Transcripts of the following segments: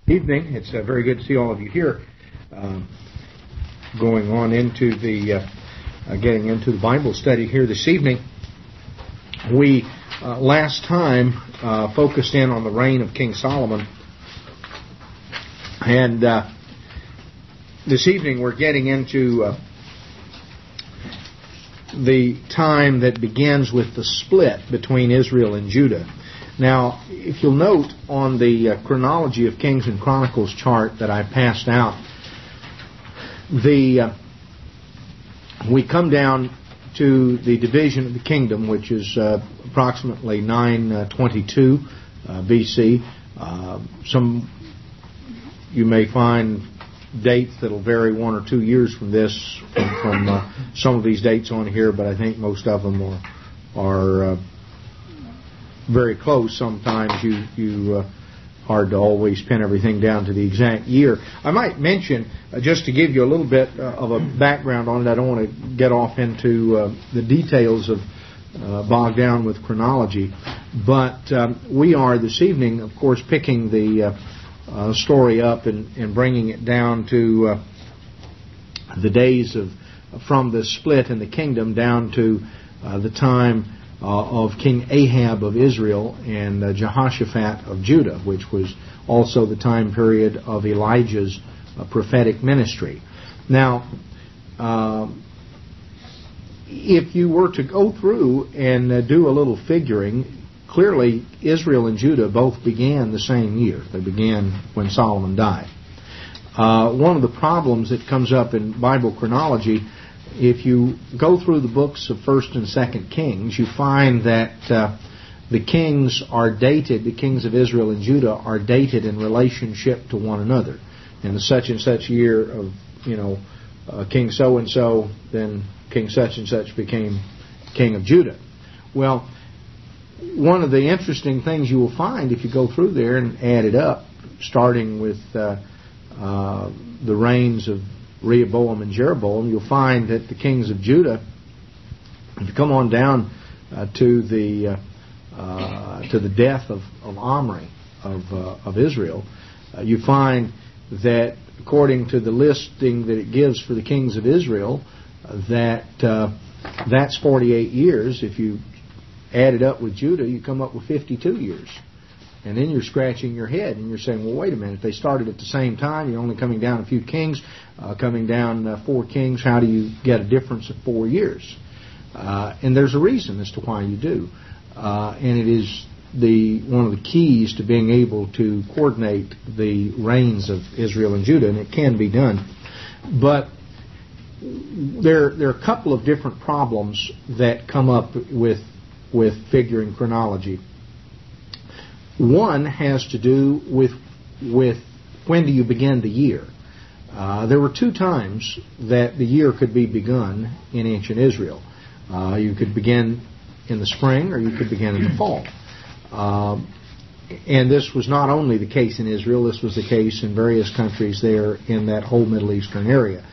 Evening. It's very good to see all of you here. Going on into the getting into the Bible study here this evening. We last time focused in on the reign of King Solomon, and this evening we're getting into the time that begins with the split between Israel and Judah. Now, if you'll note on the chronology of Kings and Chronicles chart that I passed out, we come down to the division of the kingdom, which is approximately 922 BC. Some you may find dates that'll vary 1 or 2 years from this, from some of these dates on here, but I think most of them are very close. Sometimes you hard to always pin everything down to the exact year. I might mention, just to give you a little bit of a background on it, I don't want to get off into the details of bogged down with chronology, but we are this evening, of course, picking the story up and bringing it down to the days from the split in the kingdom down to the time of King Ahab of Israel and Jehoshaphat of Judah, which was also the time period of Elijah's prophetic ministry. Now, if you were to go through and do a little figuring, clearly Israel and Judah both began the same year. They began when Solomon died. One of the problems that comes up in Bible chronology, if you go through the books of 1st and 2nd Kings, you find that the kings are dated, the kings of Israel and Judah are dated in relationship to one another. In the such and such year of, King so-and-so, then King such and such became king of Judah. Well, one of the interesting things you will find if you go through there and add it up, starting with the reigns of Rehoboam and Jeroboam, you'll find that the kings of Judah, if you come on down to the death of Omri of Israel, you find that according to the listing that it gives for the kings of Israel, that's 48 years. If you add it up with Judah, you come up with 52 years. And then you're scratching your head and you're saying, well, wait a minute, if they started at the same time, you're only coming down a few kings, coming down 4 kings, how do you get a difference of 4 years? And there's a reason as to why you do. And it is one of the keys to being able to coordinate the reigns of Israel and Judah, and it can be done. But there are a couple of different problems that come up with figuring chronology. One has to do with when do you begin the year. There were 2 times that the year could be begun in ancient Israel. You could begin in the spring or you could begin in the fall. And this was not only the case in Israel, this was the case in various countries there in that whole Middle Eastern area.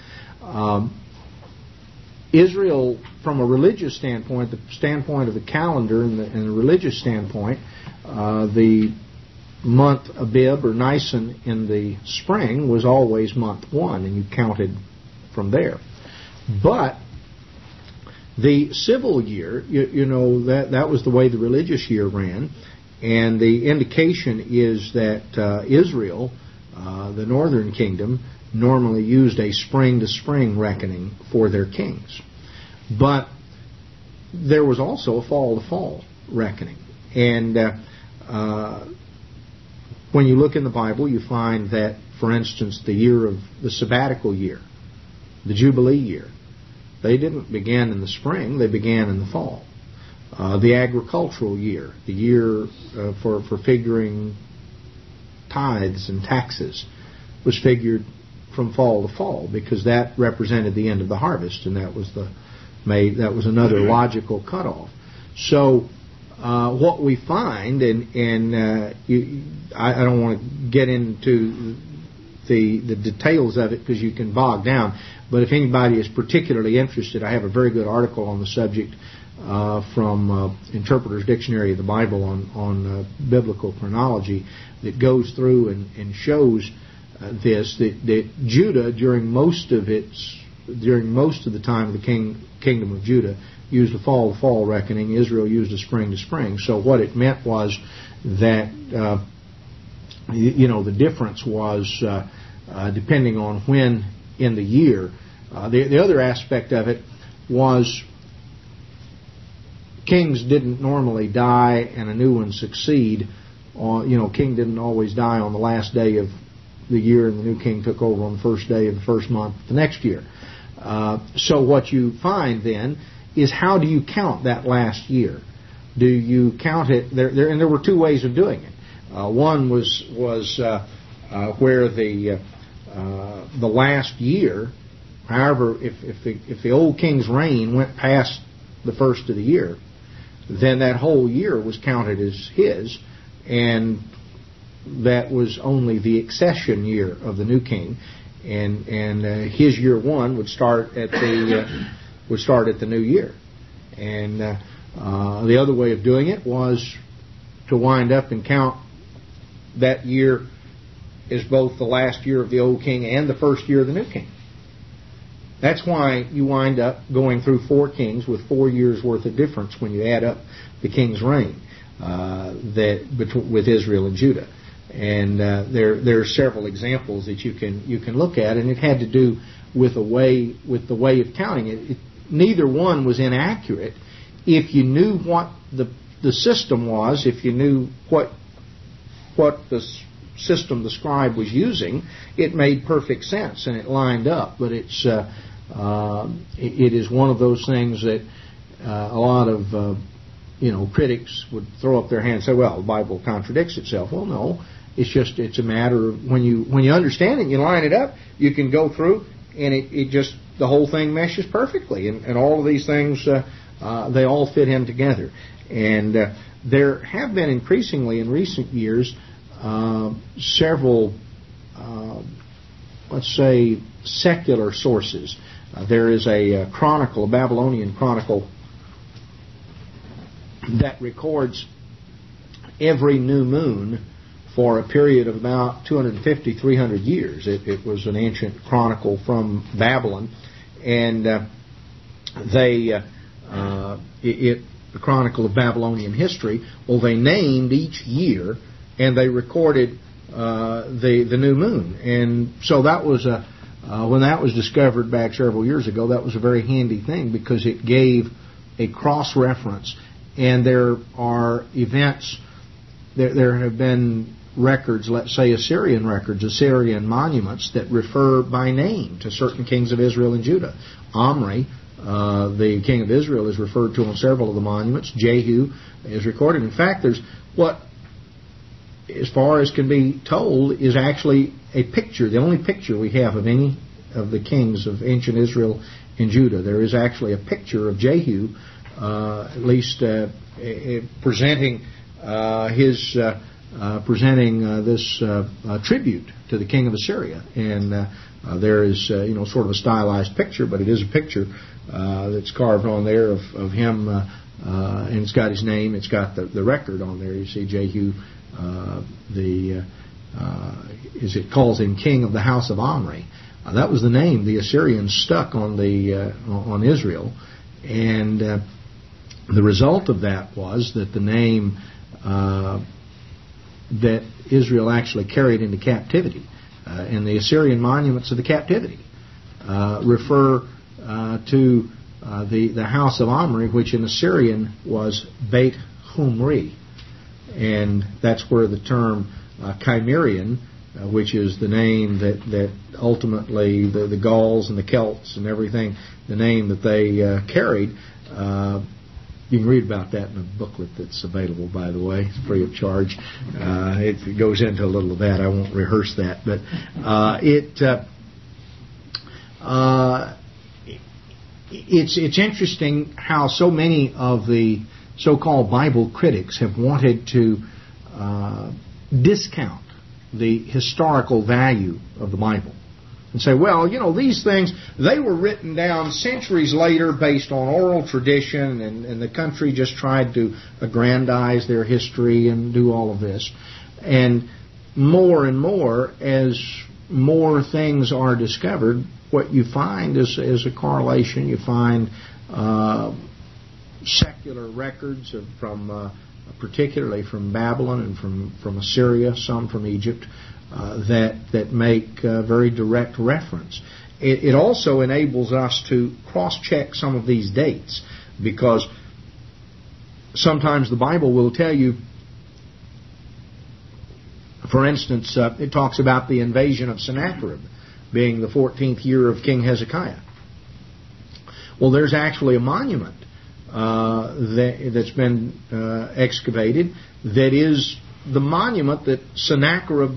Israel, from a religious standpoint, the standpoint of the calendar and the religious standpoint, the month Abib or Nisan in the spring was always month 1, and you counted from there. But the civil year, that was the way the religious year ran, and the indication is that Israel, the northern kingdom, normally used a spring-to-spring reckoning for their kings. But there was also a fall-to-fall reckoning. And when you look in the Bible, you find that, for instance, the year of the sabbatical year, the Jubilee year, they didn't begin in the spring, they began in the fall. The agricultural year, the year for figuring tithes and taxes, was figured from fall to fall because that represented the end of the harvest, and that was another logical cutoff. So what we find, and I don't want to get into the details of it because you can bog down, but if anybody is particularly interested, I have a very good article on the subject from Interpreter's Dictionary of the Bible on biblical chronology that goes through and shows that Judah during most of the time of the kingdom of Judah used a fall to fall reckoning. Israel used a spring to spring. So what it meant was that the difference was depending on when in the year. The other aspect of it was kings didn't normally die and a new one succeed. King didn't always die on the last day of the year, and the new king took over on the first day of the first month the next year. So what you find then is, how do you count that last year? Do you count it and there were two ways of doing it. One was where the last year, however, if the old king's reign went past the first of the year, then that whole year was counted as his, and that was only the accession year of the new king, and his year one would start at the new year. And the other way of doing it was to wind up and count that year as both the last year of the old king and the first year of the new king. That's why you wind up going through 4 kings with 4 years worth of difference when you add up the king's reign with Israel and Judah. And there are several examples that you can look at, and it had to do with the way of counting it. Neither one was inaccurate. If you knew what the system was, if you knew what the system the scribe was using, it made perfect sense and it lined up. But it is one of those things that a lot of critics would throw up their hands and say, well, the Bible contradicts itself. Well, no. It's a matter of when you understand it and you line it up, you can go through and it just, the whole thing meshes perfectly. And all of these things, they all fit in together. And there have been increasingly in recent years several, let's say, secular sources. There is a chronicle, a Babylonian chronicle, that records every new moon for a period of about 250, 300 years. It was an ancient chronicle from Babylon, and the Chronicle of Babylonian History. Well, they named each year, and they recorded the new moon. And so that was when that was discovered back several years ago, that was a very handy thing because it gave a cross-reference. And there are events, there have been records, let's say Assyrian records, Assyrian monuments that refer by name to certain kings of Israel and Judah. Omri, the king of Israel, is referred to on several of the monuments. Jehu is recorded. In fact, there's what, as far as can be told, is actually a picture, the only picture we have of any of the kings of ancient Israel and Judah. There is actually a picture of Jehu, at least presenting this tribute to the king of Assyria. And there is sort of a stylized picture, but it is a picture that's carved on there of him, and it's got his name, it's got the record on there. You see Jehu, as it calls him, king of the house of Omri. That was the name the Assyrians stuck on on Israel, and the result of that was that the name that Israel actually carried into captivity, and the Assyrian monuments of the captivity refer to the house of Omri, which in Assyrian was Beit Humri, and that's where the term Cimmerian, which is the name that ultimately the Gauls and the Celts and everything, the name that they carried. You can read about that in a booklet that's available, by the way. It's free of charge. It goes into a little of that. I won't rehearse that. But it's interesting how so many of the so-called Bible critics have wanted to discount the historical value of the Bible. and say, well, these things, they were written down centuries later based on oral tradition, and the country just tried to aggrandize their history and do all of this. And more, as more things are discovered, what you find is a correlation. You find secular records from particularly from Babylon and from Assyria, some from Egypt, that make very direct reference. It also enables us to cross-check some of these dates, because sometimes the Bible will tell you, for instance, it talks about the invasion of Sennacherib being the 14th year of King Hezekiah. Well, there's actually a monument that's been excavated that is the monument that Sennacherib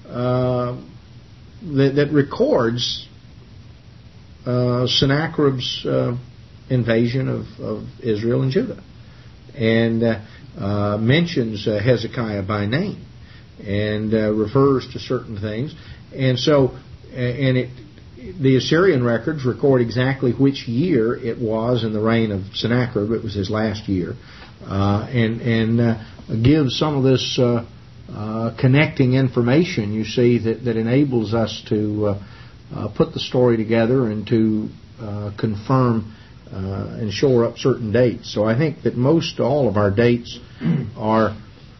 that records Sennacherib's invasion of Israel and Judah, and mentions Hezekiah by name, and refers to certain things. And so, the Assyrian records record exactly which year it was in the reign of Sennacherib. It was his last year, and gives some of this connecting information, you see, that enables us to put the story together and to confirm and shore up certain dates. So I think that most all of our dates are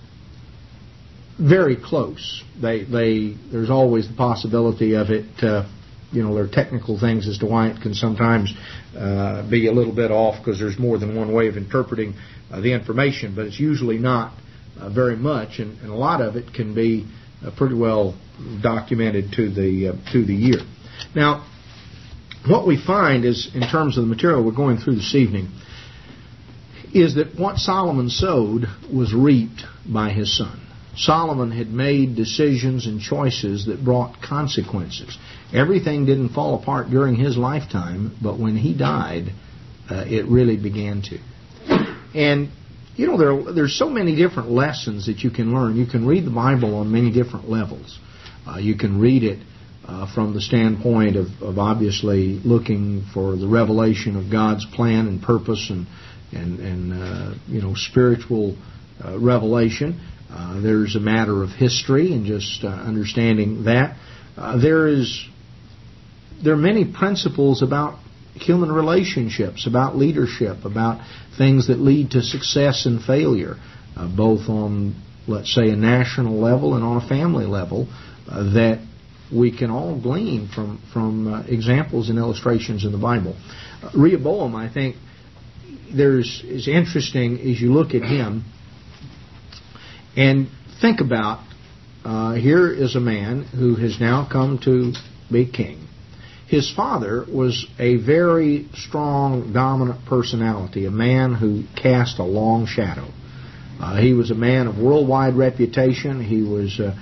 very close. There's always the possibility of it. There are technical things as to why it can sometimes be a little bit off, because there's more than one way of interpreting the information, but it's usually not very much, and a lot of it can be pretty well documented to the year. Now, what we find is, in terms of the material we're going through this evening, is that what Solomon sowed was reaped by his son. Solomon had made decisions and choices that brought consequences. Everything didn't fall apart during his lifetime, but when he died, it really began to. And, there's so many different lessons that you can learn. You can read the Bible on many different levels. You can read it from the standpoint of obviously looking for the revelation of God's plan and purpose and spiritual revelation. There's a matter of history and just understanding that. There are many principles about human relationships, about leadership, about things that lead to success and failure, both on, let's say, a national level and on a family level, that we can all glean from examples and illustrations in the Bible. Rehoboam, I think, is interesting as you look at him and think about, here is a man who has now come to be king. His father was a very strong, dominant personality, a man who cast a long shadow. He was a man of worldwide reputation. He was, the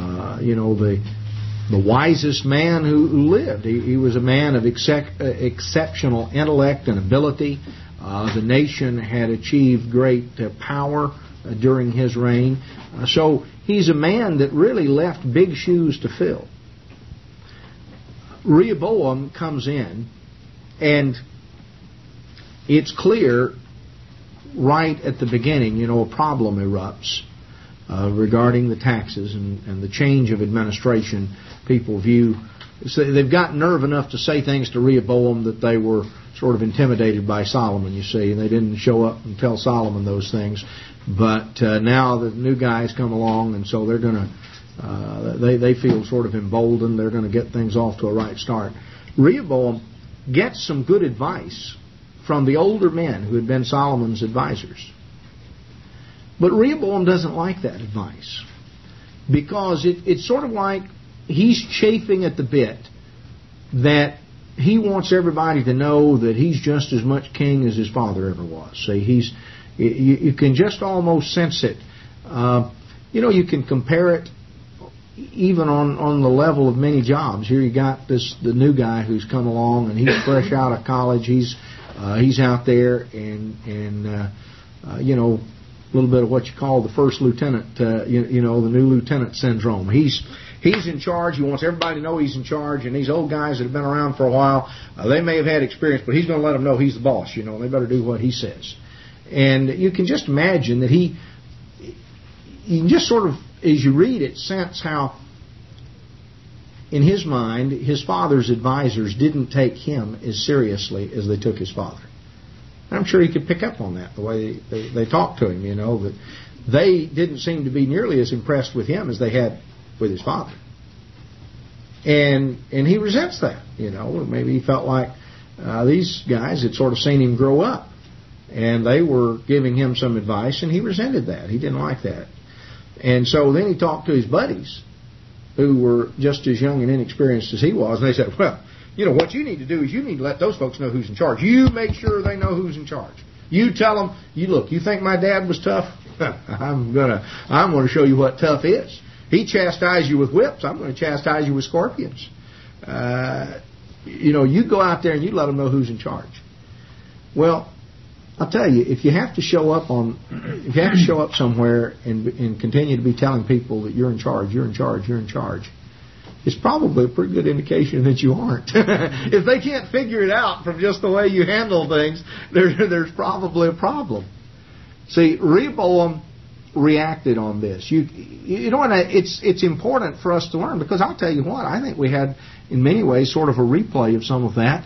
wisest man who lived. He was a man of exceptional intellect and ability. The nation had achieved great power during his reign. So he's a man that really left big shoes to fill. Rehoboam comes in, and it's clear right at the beginning, a problem erupts regarding the taxes and the change of administration. People view, so they've got nerve enough to say things to Rehoboam that they were sort of intimidated by Solomon, you see, and they didn't show up and tell Solomon those things. But now the new guys come along, and so they're going to they feel sort of emboldened. They're going to get things off to a right start. Rehoboam gets some good advice from the older men who had been Solomon's advisors. But Rehoboam doesn't like that advice, because it's sort of like he's chafing at the bit that he wants everybody to know that he's just as much king as his father ever was. See, you can just almost sense it. You can compare it even on the level of many jobs. Here you got the new guy who's come along, and he's fresh out of college. He's out there, and a little bit of what you call the first lieutenant. The new lieutenant syndrome. He's he's in charge. He wants everybody to know he's in charge. And these old guys that have been around for a while, they may have had experience, but he's going to let them know he's the boss. You know, and they better do what he says. And you can just imagine that you can just sort of, as you read it, sense how, in his mind, his father's advisors didn't take him as seriously as they took his father. And I'm sure he could pick up on that, the way they talked to him, you know, that they didn't seem to be nearly as impressed with him as they had with his father. And he resents that, you know. Maybe he felt like these guys had sort of seen him grow up, and they were giving him some advice, and he resented that. He didn't like that. And so then he talked to his buddies, who were just as young and inexperienced as he was, and they said, well, you know, what you need to do is you need to let those folks know who's in charge. You make sure they know who's in charge. You tell them, you think my dad was tough? I'm gonna show you what tough is. He chastised you with whips. I'm going to chastise you with scorpions. You know, you go out there and you let them know who's in charge. Well, I'll tell you, if you have to show up somewhere and continue to be telling people that you're in charge, it's probably a pretty good indication that you aren't. If they can't figure it out from just the way you handle things, there's probably a problem. See, Rehoboam reacted on this. You know, and it's important for us to learn, because I'll tell you what, I think we had, in many ways, sort of a replay of some of that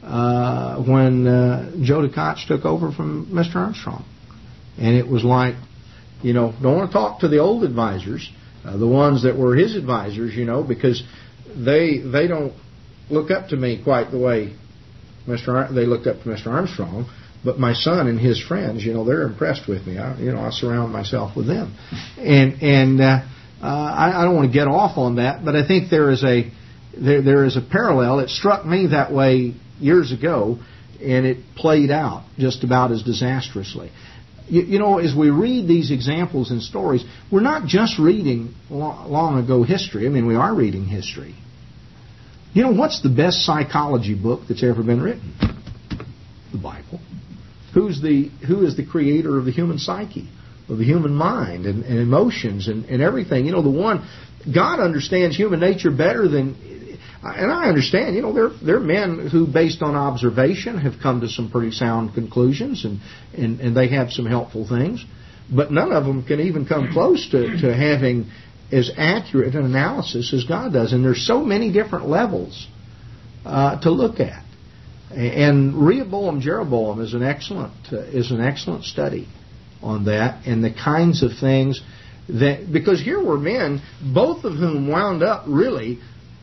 when Joe DeKotch took over from Mr. Armstrong. And it was like, you know, don't want to talk to the old advisors, the ones that were his advisors, you know, because they don't look up to me quite the way they looked up to Mr. Armstrong. But my son and his friends, you know, they're impressed with me. I surround myself with them. And I don't want to get off on that, but I think there is a parallel. It struck me that way years ago, and it played out just about as disastrously. You know, as we read these examples and stories, we're not just reading long ago history. I mean, we are reading history. You know, what's the best psychology book that's ever been written? The Bible. Who is the creator of the human psyche, of the human mind and emotions and everything? You know, God understands human nature better than, and I understand, you know, there are men who, based on observation, have come to some pretty sound conclusions and they have some helpful things, but none of them can even come close to having as accurate an analysis as God does. And there's so many different levels to look at. And Rehoboam, Jeroboam is an excellent study on that, and the kinds of things that, because here were men, both of whom wound up really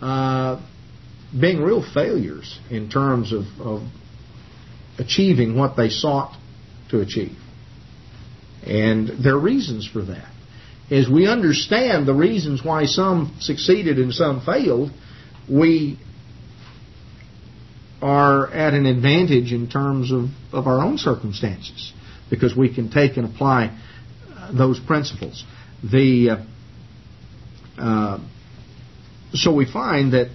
being real failures in terms of achieving what they sought to achieve. And there are reasons for that. As we understand the reasons why some succeeded and some failed, we are at an advantage in terms of our own circumstances, because we can take and apply those principles. So we find that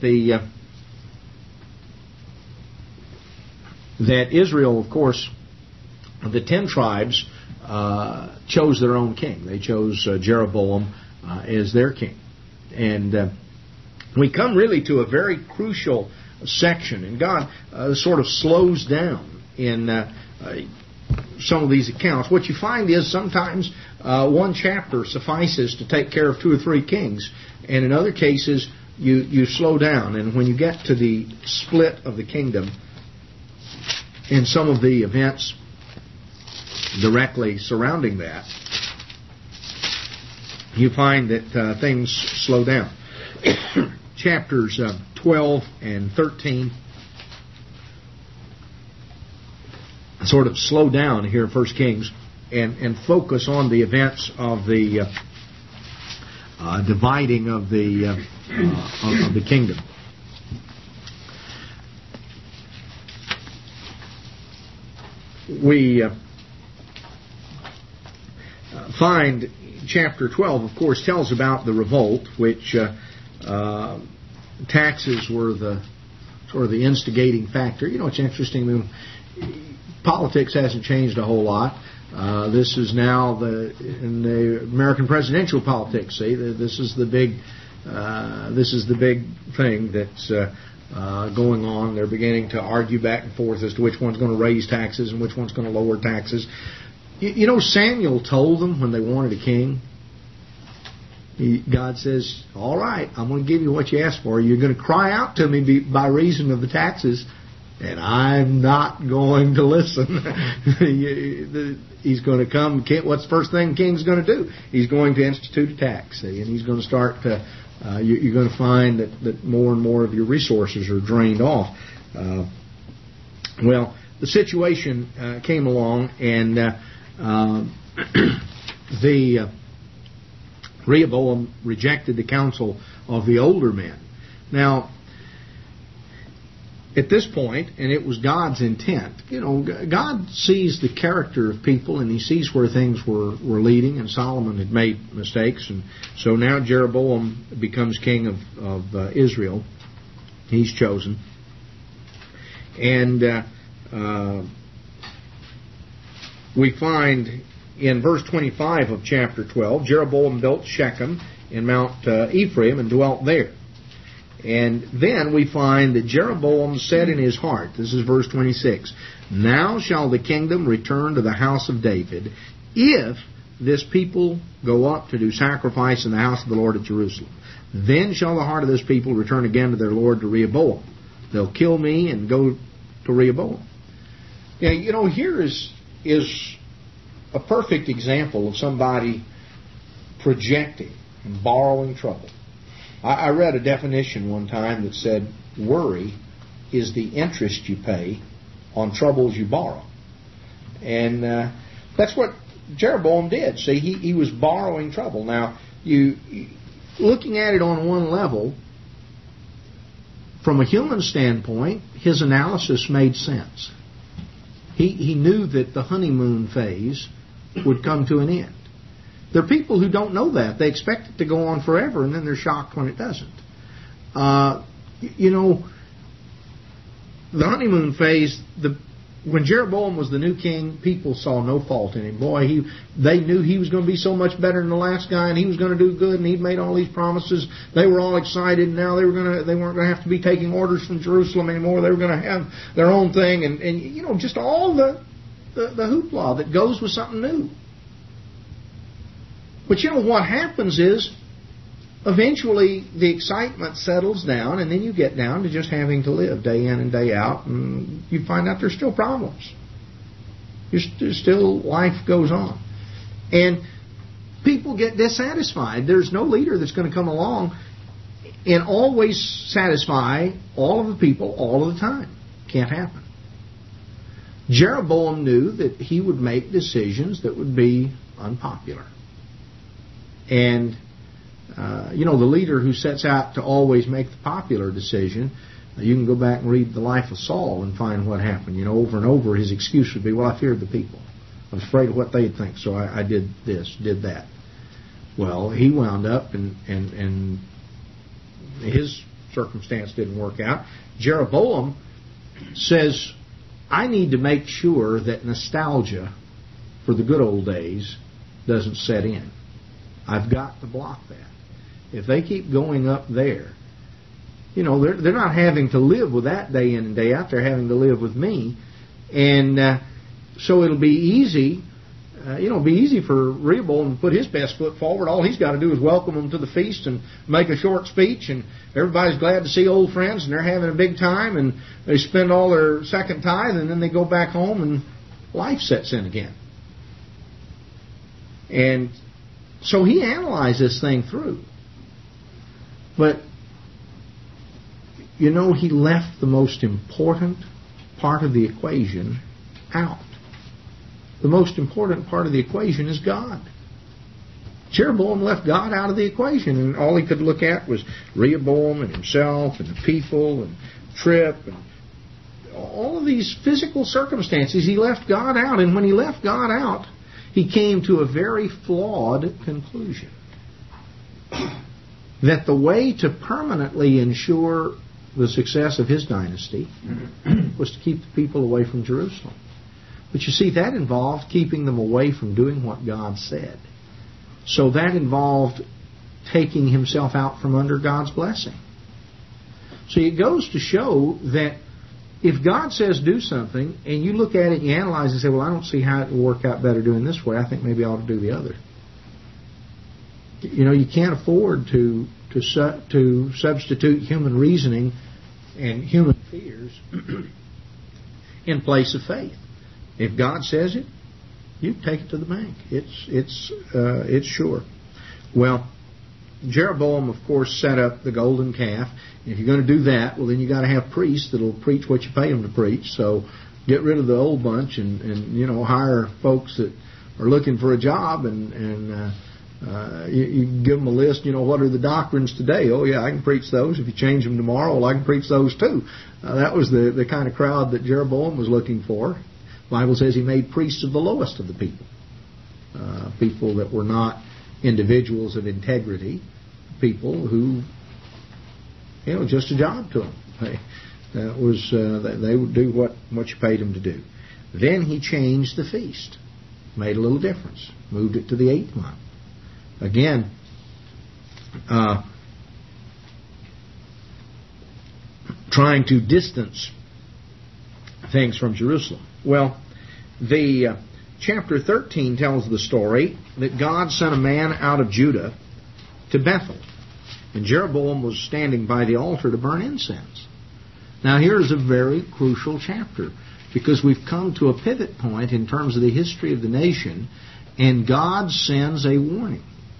that Israel, of course, the 10 tribes chose their own king. They chose Jeroboam as their king. And we come really to a very crucial section, and God sort of slows down in some of these accounts. What you find is sometimes one chapter suffices to take care of 2 or 3 kings, and in other cases you slow down. And when you get to the split of the kingdom and some of the events directly surrounding that, you find that things slow down. Chapters 12 and 13 sort of slow down here in 1 Kings and focus on the events of the dividing of the kingdom. We find chapter 12, of course, tells about the revolt, which taxes were the sort of the instigating factor. You know, it's interesting. I mean, politics hasn't changed a whole lot. This is now in the American presidential politics. See, this is the big This is the big thing that's going on. They're beginning to argue back and forth as to which one's going to raise taxes and which one's going to lower taxes. You know, Samuel told them when they wanted a king, God says, all right, I'm going to give you what you asked for. You're going to cry out to me by reason of the taxes, and I'm not going to listen. He's going to come. What's the first thing the king's going to do? He's going to institute a tax, see, and he's going to start to... you're going to find that more and more of your resources are drained off. Well, the situation came along, and Rehoboam rejected the counsel of the older men. Now, at this point, and it was God's intent, you know, God sees the character of people, and He sees where things were leading, and Solomon had made mistakes, and so now Jeroboam becomes king of Israel. He's chosen. And we find in verse 25 of chapter 12, Jeroboam built Shechem in Mount Ephraim and dwelt there. And then we find that Jeroboam said in his heart, this is verse 26, now shall the kingdom return to the house of David, if this people go up to do sacrifice in the house of the Lord at Jerusalem. Then shall the heart of this people return again to their Lord, to Rehoboam. They'll kill me and go to Rehoboam. Yeah, you know, here is a perfect example of somebody projecting and borrowing trouble. I read a definition one time that said, worry is the interest you pay on troubles you borrow. And that's what Jeroboam did. See, he was borrowing trouble. Now, looking at it on one level, from a human standpoint, his analysis made sense. He knew that the honeymoon phase would come to an end. There are people who don't know that. They expect it to go on forever, and then they're shocked when it doesn't. You know, the honeymoon phase, when Jeroboam was the new king, people saw no fault in him. Boy, they knew he was going to be so much better than the last guy, and he was going to do good, and he'd made all these promises. They were all excited, and now they weren't going to have to be taking orders from Jerusalem anymore. They were going to have their own thing, and you know, just all the hoopla that goes with something new. But you know what happens is, eventually the excitement settles down, and then you get down to just having to live day in and day out, and you find out there's still problems. There's still life goes on. And people get dissatisfied. There's no leader that's going to come along and always satisfy all of the people all of the time. Can't happen. Jeroboam knew that he would make decisions that would be unpopular. And, you know, the leader who sets out to always make the popular decision, you can go back and read the life of Saul and find what happened. You know, over and over his excuse would be, well, I feared the people. I was afraid of what they'd think, so I did this, did that. Well, he wound up and his circumstance didn't work out. Jeroboam says, I need to make sure that nostalgia for the good old days doesn't set in. I've got to block that. If they keep going up there, you know, they're not having to live with that day in and day out. They're having to live with me. And so it'll be easy, be easy for Rehoboam to put his best foot forward. All he's got to do is welcome them to the feast and make a short speech, and everybody's glad to see old friends, and they're having a big time, and they spend all their second tithe, and then they go back home, and life sets in again. And so he analyzed this thing through. But, you know, he left the most important part of the equation out. The most important part of the equation is God. Jeroboam left God out of the equation, and all he could look at was Rehoboam and himself and the people and trip and all of these physical circumstances. He left God out, and when he left God out, he came to a very flawed conclusion. That the way to permanently ensure the success of his dynasty was to keep the people away from Jerusalem. But you see, that involved keeping them away from doing what God said. So that involved taking himself out from under God's blessing. So it goes to show that if God says do something, and you look at it and you analyze and say, well, I don't see how it will work out better doing this way. I think maybe I ought to do the other. You know, you can't afford to substitute human reasoning and human fears in place of faith. If God says it, you take it to the bank. It's sure. Well, Jeroboam, of course, set up the golden calf. If you're going to do that, well, then you got to have priests that'll preach what you pay them to preach. So get rid of the old bunch and you know, hire folks that are looking for a job and you give them a list. You know, what are the doctrines today? Oh yeah, I can preach those. If you change them tomorrow, well, I can preach those too. That was the kind of crowd that Jeroboam was looking for. The Bible says he made priests of the lowest of the people, people that were not individuals of integrity, people who, you know, just a job to them. They would do what you paid them to do. Then he changed the feast, made a little difference, moved it to the 8th month. Again, trying to distance things from Jerusalem. Well, the chapter 13 tells the story that God sent a man out of Judah to Bethel, and Jeroboam was standing by the altar to burn incense. Now here is a very crucial chapter, because we've come to a pivot point in terms of the history of the nation, and God sends a warning.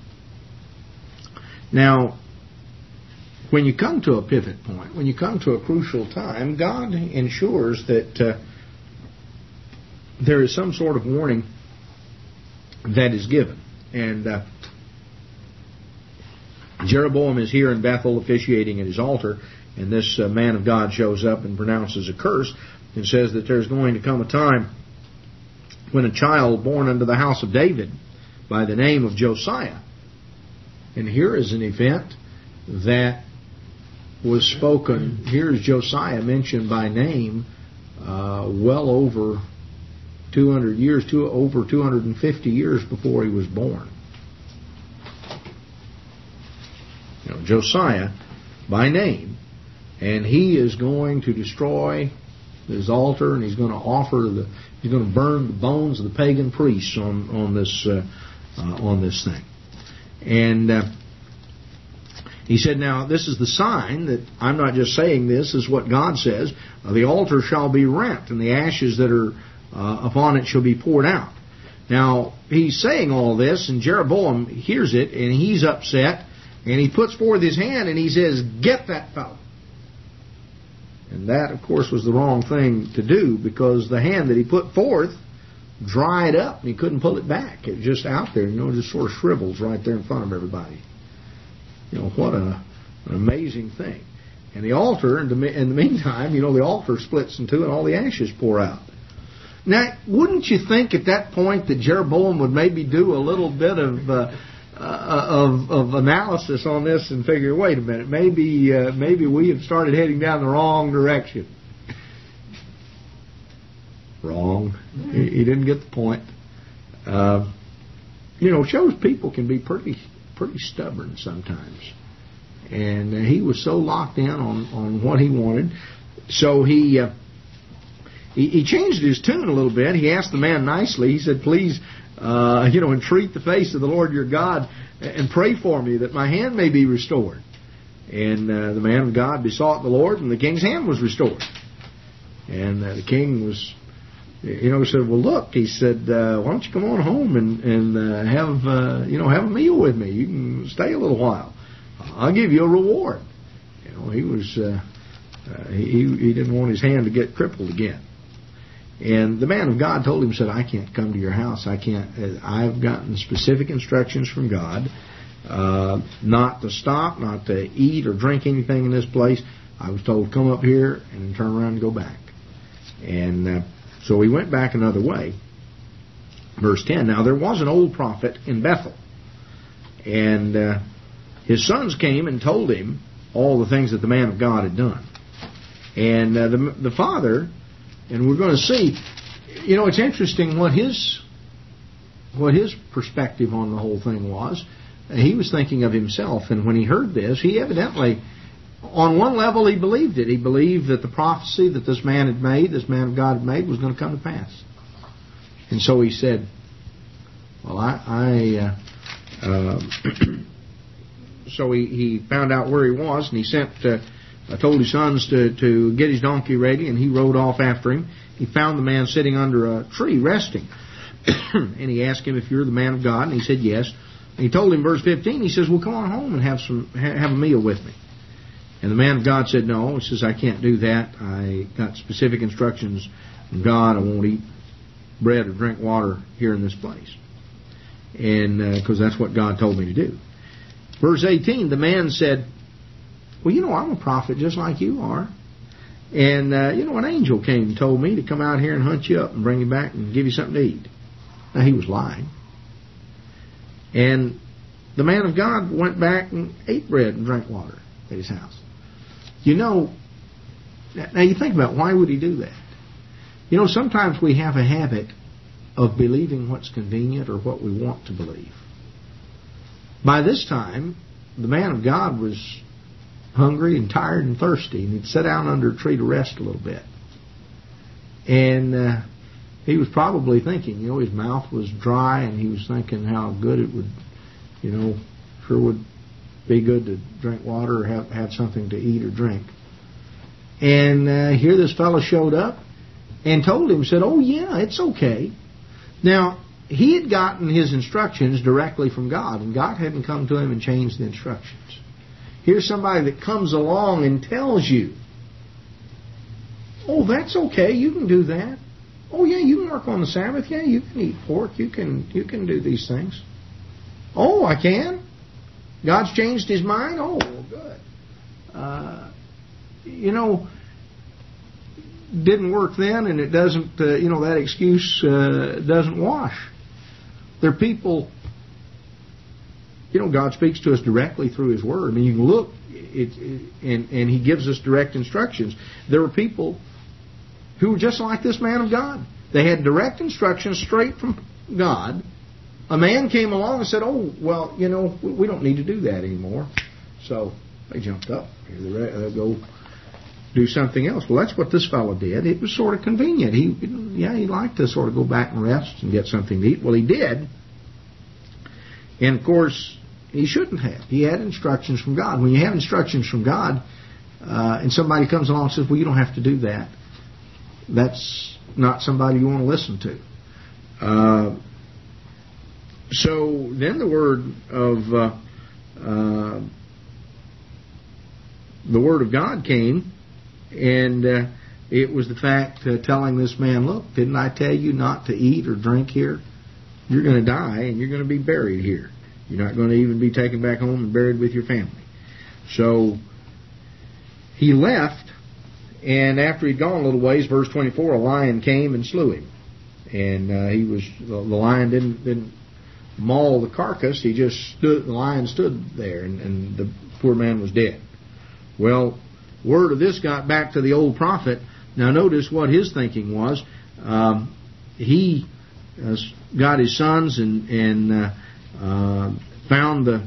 Now, when you come to a pivot point, when you come to a crucial time, God ensures that there is some sort of warning that is given. And Jeroboam is here in Bethel officiating at his altar, and this man of God shows up and pronounces a curse and says that there's going to come a time when a child born unto the house of David by the name of Josiah. And here is an event that was spoken. Here is Josiah mentioned by name well over 200 years, over 250 years before he was born. You know, Josiah by name, and he is going to destroy his altar, and he's going to he's going to burn the bones of the pagan priests on this thing. And he said, now, this is the sign that I'm not just saying this is what God says. The altar shall be rent, and the ashes that are upon it shall be poured out. Now, he's saying all this, and Jeroboam hears it, and he's upset, and he puts forth his hand, and he says, get that fellow. And that, of course, was the wrong thing to do, because the hand that he put forth dried up, and he couldn't pull it back. It was just out there, you know, it just sort of shrivels right there in front of everybody. You know, what an amazing thing. And the altar, in the meantime, you know, the altar splits in two and all the ashes pour out. Now, wouldn't you think at that point that Jeroboam would maybe do a little bit of analysis on this and figure, wait a minute, maybe we have started heading down the wrong direction? Wrong. He didn't get the point. You know, shows people can be pretty stubborn sometimes. And he was so locked in on what he wanted. So he changed his tune a little bit. He asked the man nicely. He said, please, entreat the face of the Lord your God and pray for me that my hand may be restored. And the man of God besought the Lord, and the king's hand was restored. And the king was, said, well, look, he said, why don't you come on home and have a meal with me. You can stay a little while. I'll give you a reward. He was he didn't want his hand to get crippled again. And the man of God told him, said, I can't come to your house. I can't. I've gotten specific instructions from God not to stop, not to eat or drink anything in this place. I was told, come up here and then turn around and go back. And so he went back another way. Verse 10, now there was an old prophet in Bethel, and his sons came and told him all the things that the man of God had done. And the father, and we're going to see, it's interesting what his perspective on the whole thing was. he was thinking of himself. And when he heard this, he evidently, on one level, he believed it. He believed that the prophecy that this man had made, this man of God had made, was going to come to pass. And so he said, well, so he found out where he was, and he told his sons to get his donkey ready, and he rode off after him. He found the man sitting under a tree resting. And he asked him if you're the man of God, and he said yes. And he told him, verse 15, he says, well, come on home and have a meal with me. And the man of God said, no. He says, I can't do that. I got specific instructions from God. I won't eat bread or drink water here in this place. And because that's what God told me to do. Verse 18, the man said, well, I'm a prophet just like you are. And, an angel came and told me to come out here and hunt you up and bring you back and give you something to eat. Now, he was lying. And the man of God went back and ate bread and drank water at his house. Now you think about, why would he do that? Sometimes we have a habit of believing what's convenient or what we want to believe. By this time, the man of God was hungry and tired and thirsty, and he'd sat down under a tree to rest a little bit. And he was probably thinking, his mouth was dry, and he was thinking how good it would, sure would be good to drink water or have something to eat or drink. And here this fellow showed up and told him, said, oh yeah, it's okay. Now, he had gotten his instructions directly from God, and God hadn't come to him and changed the instructions. Here's somebody that comes along and tells you, oh, that's okay, you can do that. Oh yeah, you can work on the Sabbath. Yeah, you can eat pork. You can do these things. Oh, I can? God's changed his mind? Oh, good. Didn't work then, and it doesn't, that excuse doesn't wash. There are people, God speaks to us directly through his word. I mean, you can look, and he gives us direct instructions. There were people who were just like this man of God. They had direct instructions straight from God. A man came along and said, oh, well, we don't need to do that anymore. So they jumped up. They'll go do something else. Well, that's what this fellow did. It was sort of convenient. He liked to sort of go back and rest and get something to eat. Well, he did. And, of course, he shouldn't have. He had instructions from God. When you have instructions from God, and somebody comes along and says, well, you don't have to do that, that's not somebody you want to listen to. So then the word of God came, and it was the fact telling this man, look, didn't I tell you not to eat or drink here? You're going to die, and you're going to be buried here. You're not going to even be taken back home and buried with your family. So he left, and after he'd gone a little ways, verse 24, a lion came and slew him. And the lion didn't maul the carcass. He just stood. The lion stood there, and the poor man was dead. Well, word of this got back to the old prophet. Now notice what his thinking was. He got his sons and found the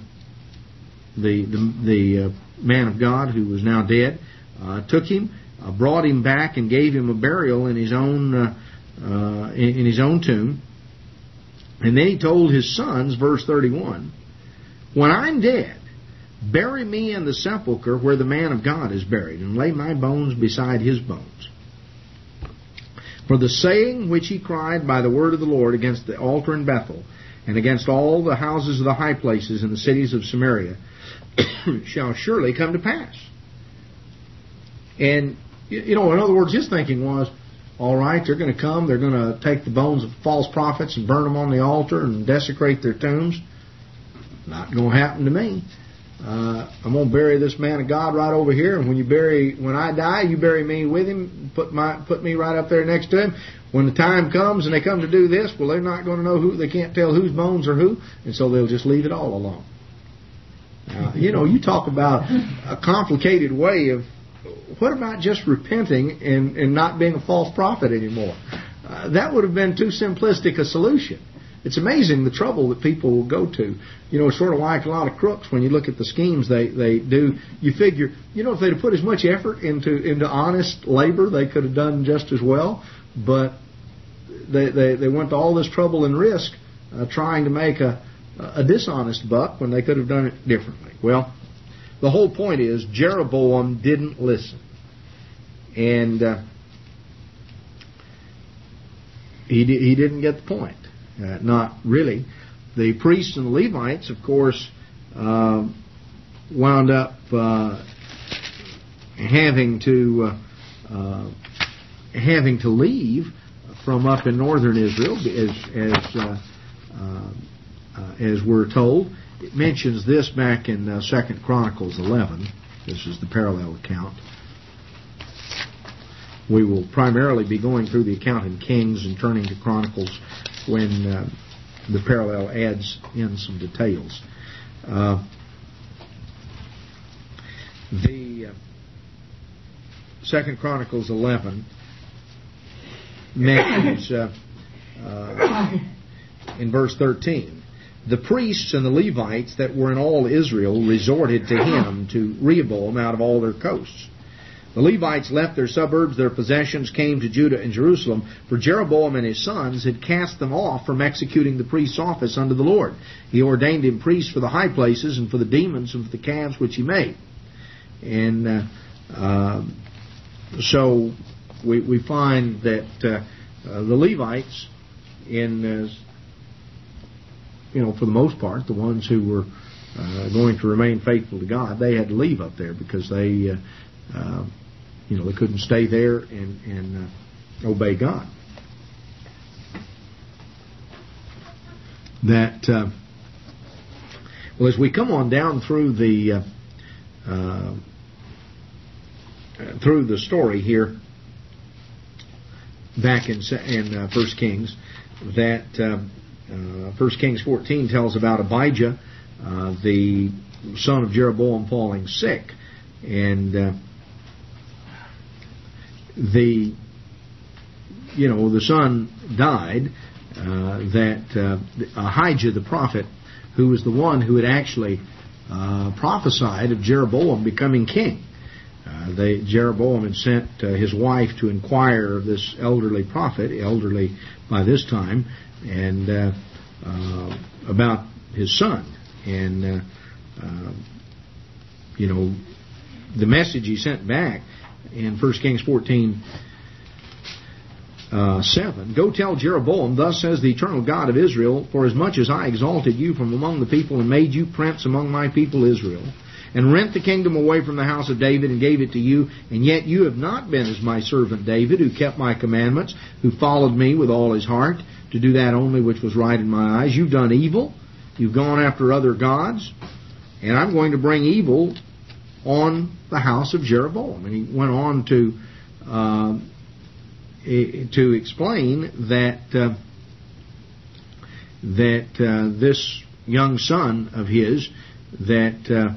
man of God who was now dead. Took him, brought him back, and gave him a burial in his own tomb. And then he told his sons, verse 31, when I'm dead, bury me in the sepulchre where the man of God is buried, and lay my bones beside his bones. For the saying which he cried by the word of the Lord against the altar in Bethel, and against all the houses of the high places in the cities of Samaria, shall surely come to pass. And, in other words, his thinking was, all right, they're going to come, they're going to take the bones of false prophets and burn them on the altar and desecrate their tombs. Not going to happen to me. I'm going to bury this man of God right over here, and when I die, you bury me with him, put me right up there next to him. When the time comes and they come to do this, well, they're not going to know they can't tell whose bones are who, and so they'll just leave it all alone. Now, you talk about a complicated way of, what about just repenting and not being a false prophet anymore? That would have been too simplistic a solution. it's amazing the trouble that people will go to. It's sort of like a lot of crooks when you look at the schemes they do. You figure, if they'd have put as much effort into honest labor, they could have done just as well. But they went to all this trouble and risk trying to make a dishonest buck when they could have done it differently. Well, the whole point is Jeroboam didn't listen. And he didn't get the point. Not really. The priests and the Levites, of course, wound up having to leave from up in northern Israel, as we're told. It mentions this back in 2 Chronicles 11. This is the parallel account. We will primarily be going through the account in Kings and turning to Chronicles when the parallel adds in some details. The 2 Chronicles 11 mentions in verse 13, the priests and the Levites that were in all Israel resorted to him, to Rehoboam, out of all their coasts. The Levites left their suburbs, their possessions, came to Judah and Jerusalem, for Jeroboam and his sons had cast them off from executing the priest's office unto the Lord. He ordained him priests for the high places and for the demons and for the calves which he made. And so we find that the Levites, for the most part, the ones who were going to remain faithful to God, they had to leave up there because they couldn't stay there and obey God. As we come on down through the story here, back in 1 Kings, that 1 Kings 14 tells about Abijah, the son of falling sick, and the son died. That Ahijah the prophet, who was the one who had actually prophesied of Jeroboam becoming king. Jeroboam had sent his wife to inquire of this elderly prophet, elderly by this time, and about his son. And the message he sent back in 1 Kings 14, 7, go tell Jeroboam, thus says the eternal God of Israel, for as much as I exalted you from among the people and made you prince among my people Israel, and rent the kingdom away from the house of David and gave it to you, and yet you have not been as my servant David, who kept my commandments, who followed me with all his heart, to do that only which was right in my eyes. You've done evil. You've gone after other gods, and I'm going to bring evil on the house of Jeroboam. And he went on to explain that this young son of his, that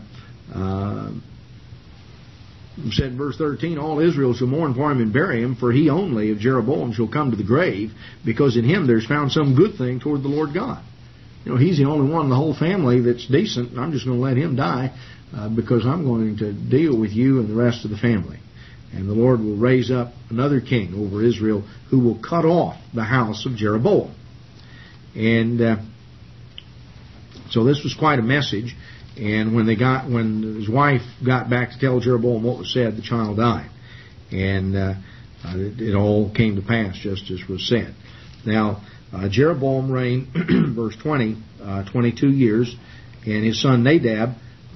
said in verse 13, all Israel shall mourn for him and bury him, for he only of Jeroboam shall come to the grave, because in him there's found some good thing toward the Lord God. He's the only one in the whole family that's decent, and I'm just going to let him die because I'm going to deal with you and the rest of the family. And the Lord will raise up another king over Israel who will cut off the house of Jeroboam. And so this was quite a message. And when his wife got back to tell Jeroboam what was said, the child died. And it all came to pass just as was said. Now, Jeroboam reigned, verse 20, 22 years, and his son Nadab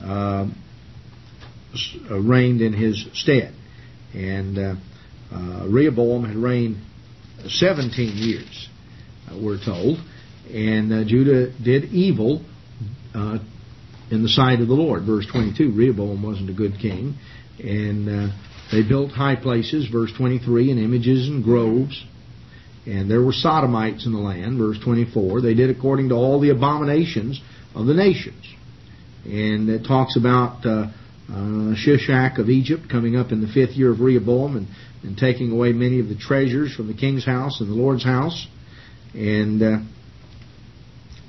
reigned in his stead. And Rehoboam had reigned 17 years, we're told. And Judah did evil in the sight of the Lord. Verse 22, Rehoboam wasn't a good king. And they built high places, verse 23, and images and groves. And there were sodomites in the land, verse 24. They did according to all the abominations of the nations. And it talks about Shishak of Egypt coming up in the 5th year of Rehoboam and taking away many of the treasures from the king's house and the Lord's house. And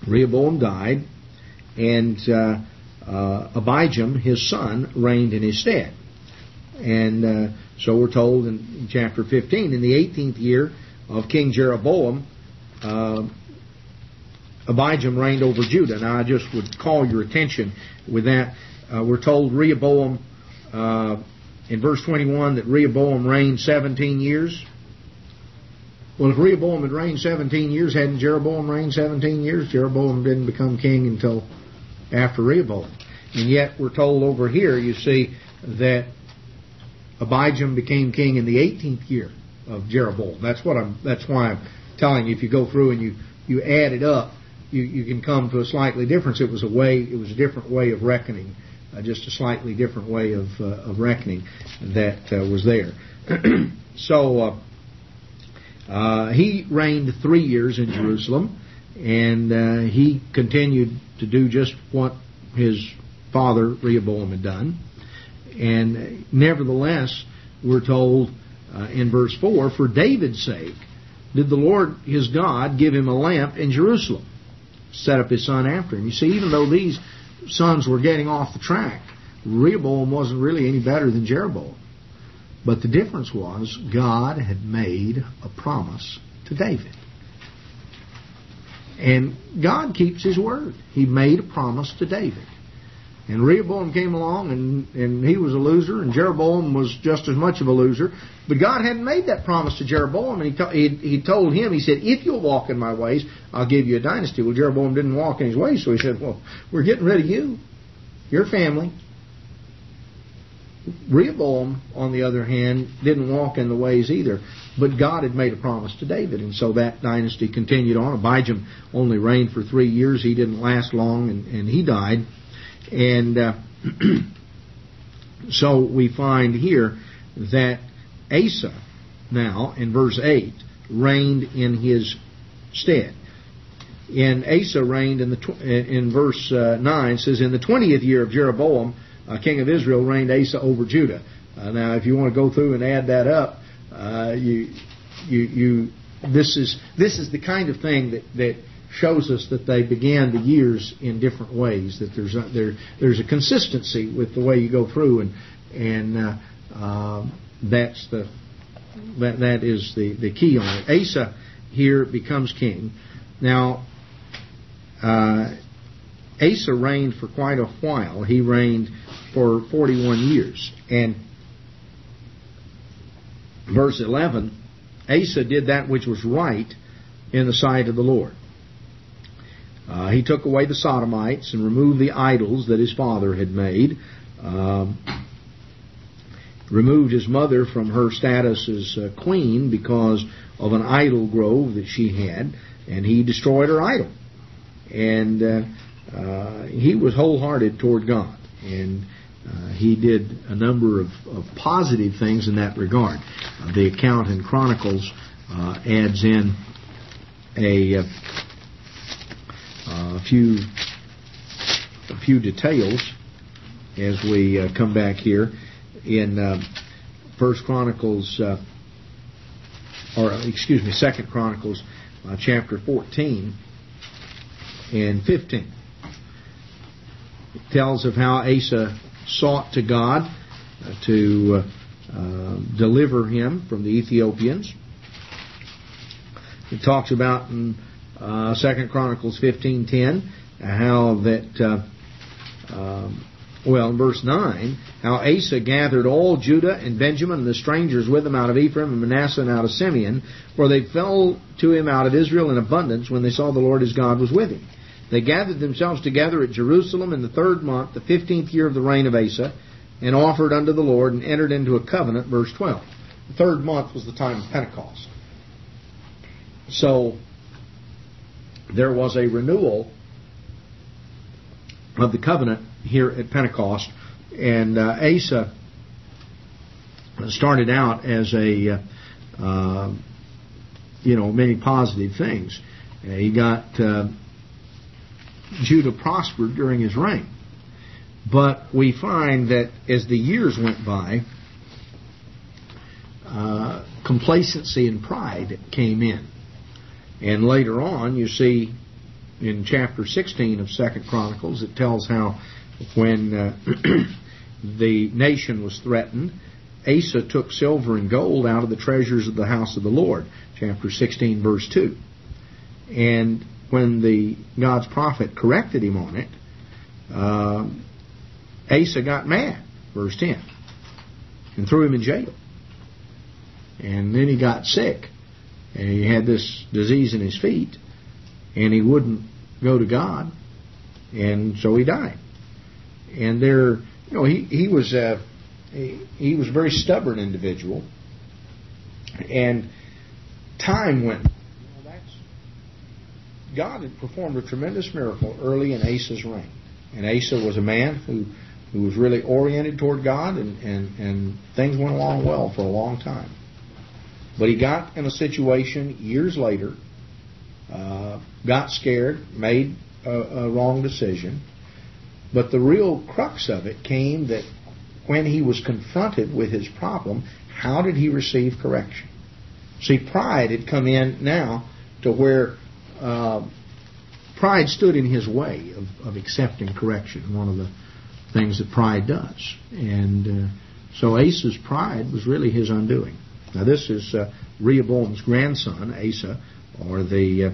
Rehoboam died, and Abijam, his son, reigned in his stead. And so we're told in chapter 15, in the 18th year of King Jeroboam, Abijam reigned over Judah. Now I just would call your attention with that. We're told Rehoboam, in verse 21, that Rehoboam reigned 17 years. Well, if Rehoboam had reigned 17 years, hadn't Jeroboam reigned 17 years? Jeroboam didn't become king until after Rehoboam. And yet we're told over here, you see, that Abijam became king in the 18th year of Jeroboam. That's why I'm telling you, if you go through and you add it up, you can come to a slightly difference. It was a different way of reckoning, just a slightly different way of reckoning that was there. So he reigned 3 years in Jerusalem, and he continued to do just what his father Rehoboam had done. And nevertheless, we're told in verse 4, for David's sake did the Lord his God give him a lamp in Jerusalem, set up his son after him. You see, even though these sons were getting off the track, Rehoboam wasn't really any better than Jeroboam. But the difference was God had made a promise to David. And God keeps His word. He made a promise to David. And Rehoboam came along and he was a loser, and Jeroboam was just as much of a loser. But God hadn't made that promise to Jeroboam, and he told him, he said, if you'll walk in my ways, I'll give you a dynasty. Well, Jeroboam didn't walk in his ways, so he said, well, we're getting rid of you, your family. Rehoboam, on the other hand, didn't walk in the ways either. But God had made a promise to David, and so that dynasty continued on. Abijam only reigned for 3 years. He didn't last long, and he died. And so we find here that Asa, now in verse 8, reigned in his stead. And Asa reigned in verse 9, says, in the 20th year of Jeroboam, king of Israel, reigned Asa over Judah. Now, if you want to go through and add that up, this is the kind of thing that shows us that they began the years in different ways. That there's a consistency with the way you go through, and that is the key on it. Asa here becomes king. Now, Asa reigned for quite a while. He reigned for 41 years. And verse 11, Asa did that which was right in the sight of the Lord. He took away the Sodomites and removed the idols that his father had made. Removed his mother from her status as queen because of an idol grove that she had, and he destroyed her idol. And he was wholehearted toward God, and he did a number of positive things in that regard. The account in Chronicles adds in a few details as we come back here in Second Chronicles chapter 14 and 15. It tells of how Asa sought to God to deliver him from the Ethiopians. It talks about in 2 Chronicles 15:10 how that, in verse 9, how Asa gathered all Judah and Benjamin and the strangers with him out of Ephraim and Manasseh and out of Simeon, for they fell to him out of Israel in abundance when they saw the Lord his God was with him. They gathered themselves together at Jerusalem in the 3rd month, the 15th year of the reign of Asa, and offered unto the Lord and entered into a covenant, verse 12. The 3rd month was the time of Pentecost. So there was a renewal of the covenant here at Pentecost, and Asa started out as many positive things. He got Judah prospered during his reign. But we find that as the years went by, complacency and pride came in. And later on, you see in chapter 16 of 2nd Chronicles, it tells how when the nation was threatened, Asa took silver and gold out of the treasures of the house of the Lord. Chapter 16, verse 2. And when God's prophet corrected him on it, Asa got mad, verse 10, and threw him in jail. And then he got sick, and he had this disease in his feet, and he wouldn't go to God, and so he died. And he was a very stubborn individual, and time went. God had performed a tremendous miracle early in Asa's reign, and Asa was a man who was really oriented toward God, and things went along well for a long time. But he got in a situation years later, got scared, made a wrong decision. But the real crux of it came that when he was confronted with his problem, how did he receive correction? See, pride had come in now to where pride stood in his way of accepting correction, one of the things that pride does. And so Asa's pride was really his undoing. Now this is Rehoboam's grandson, Asa, or the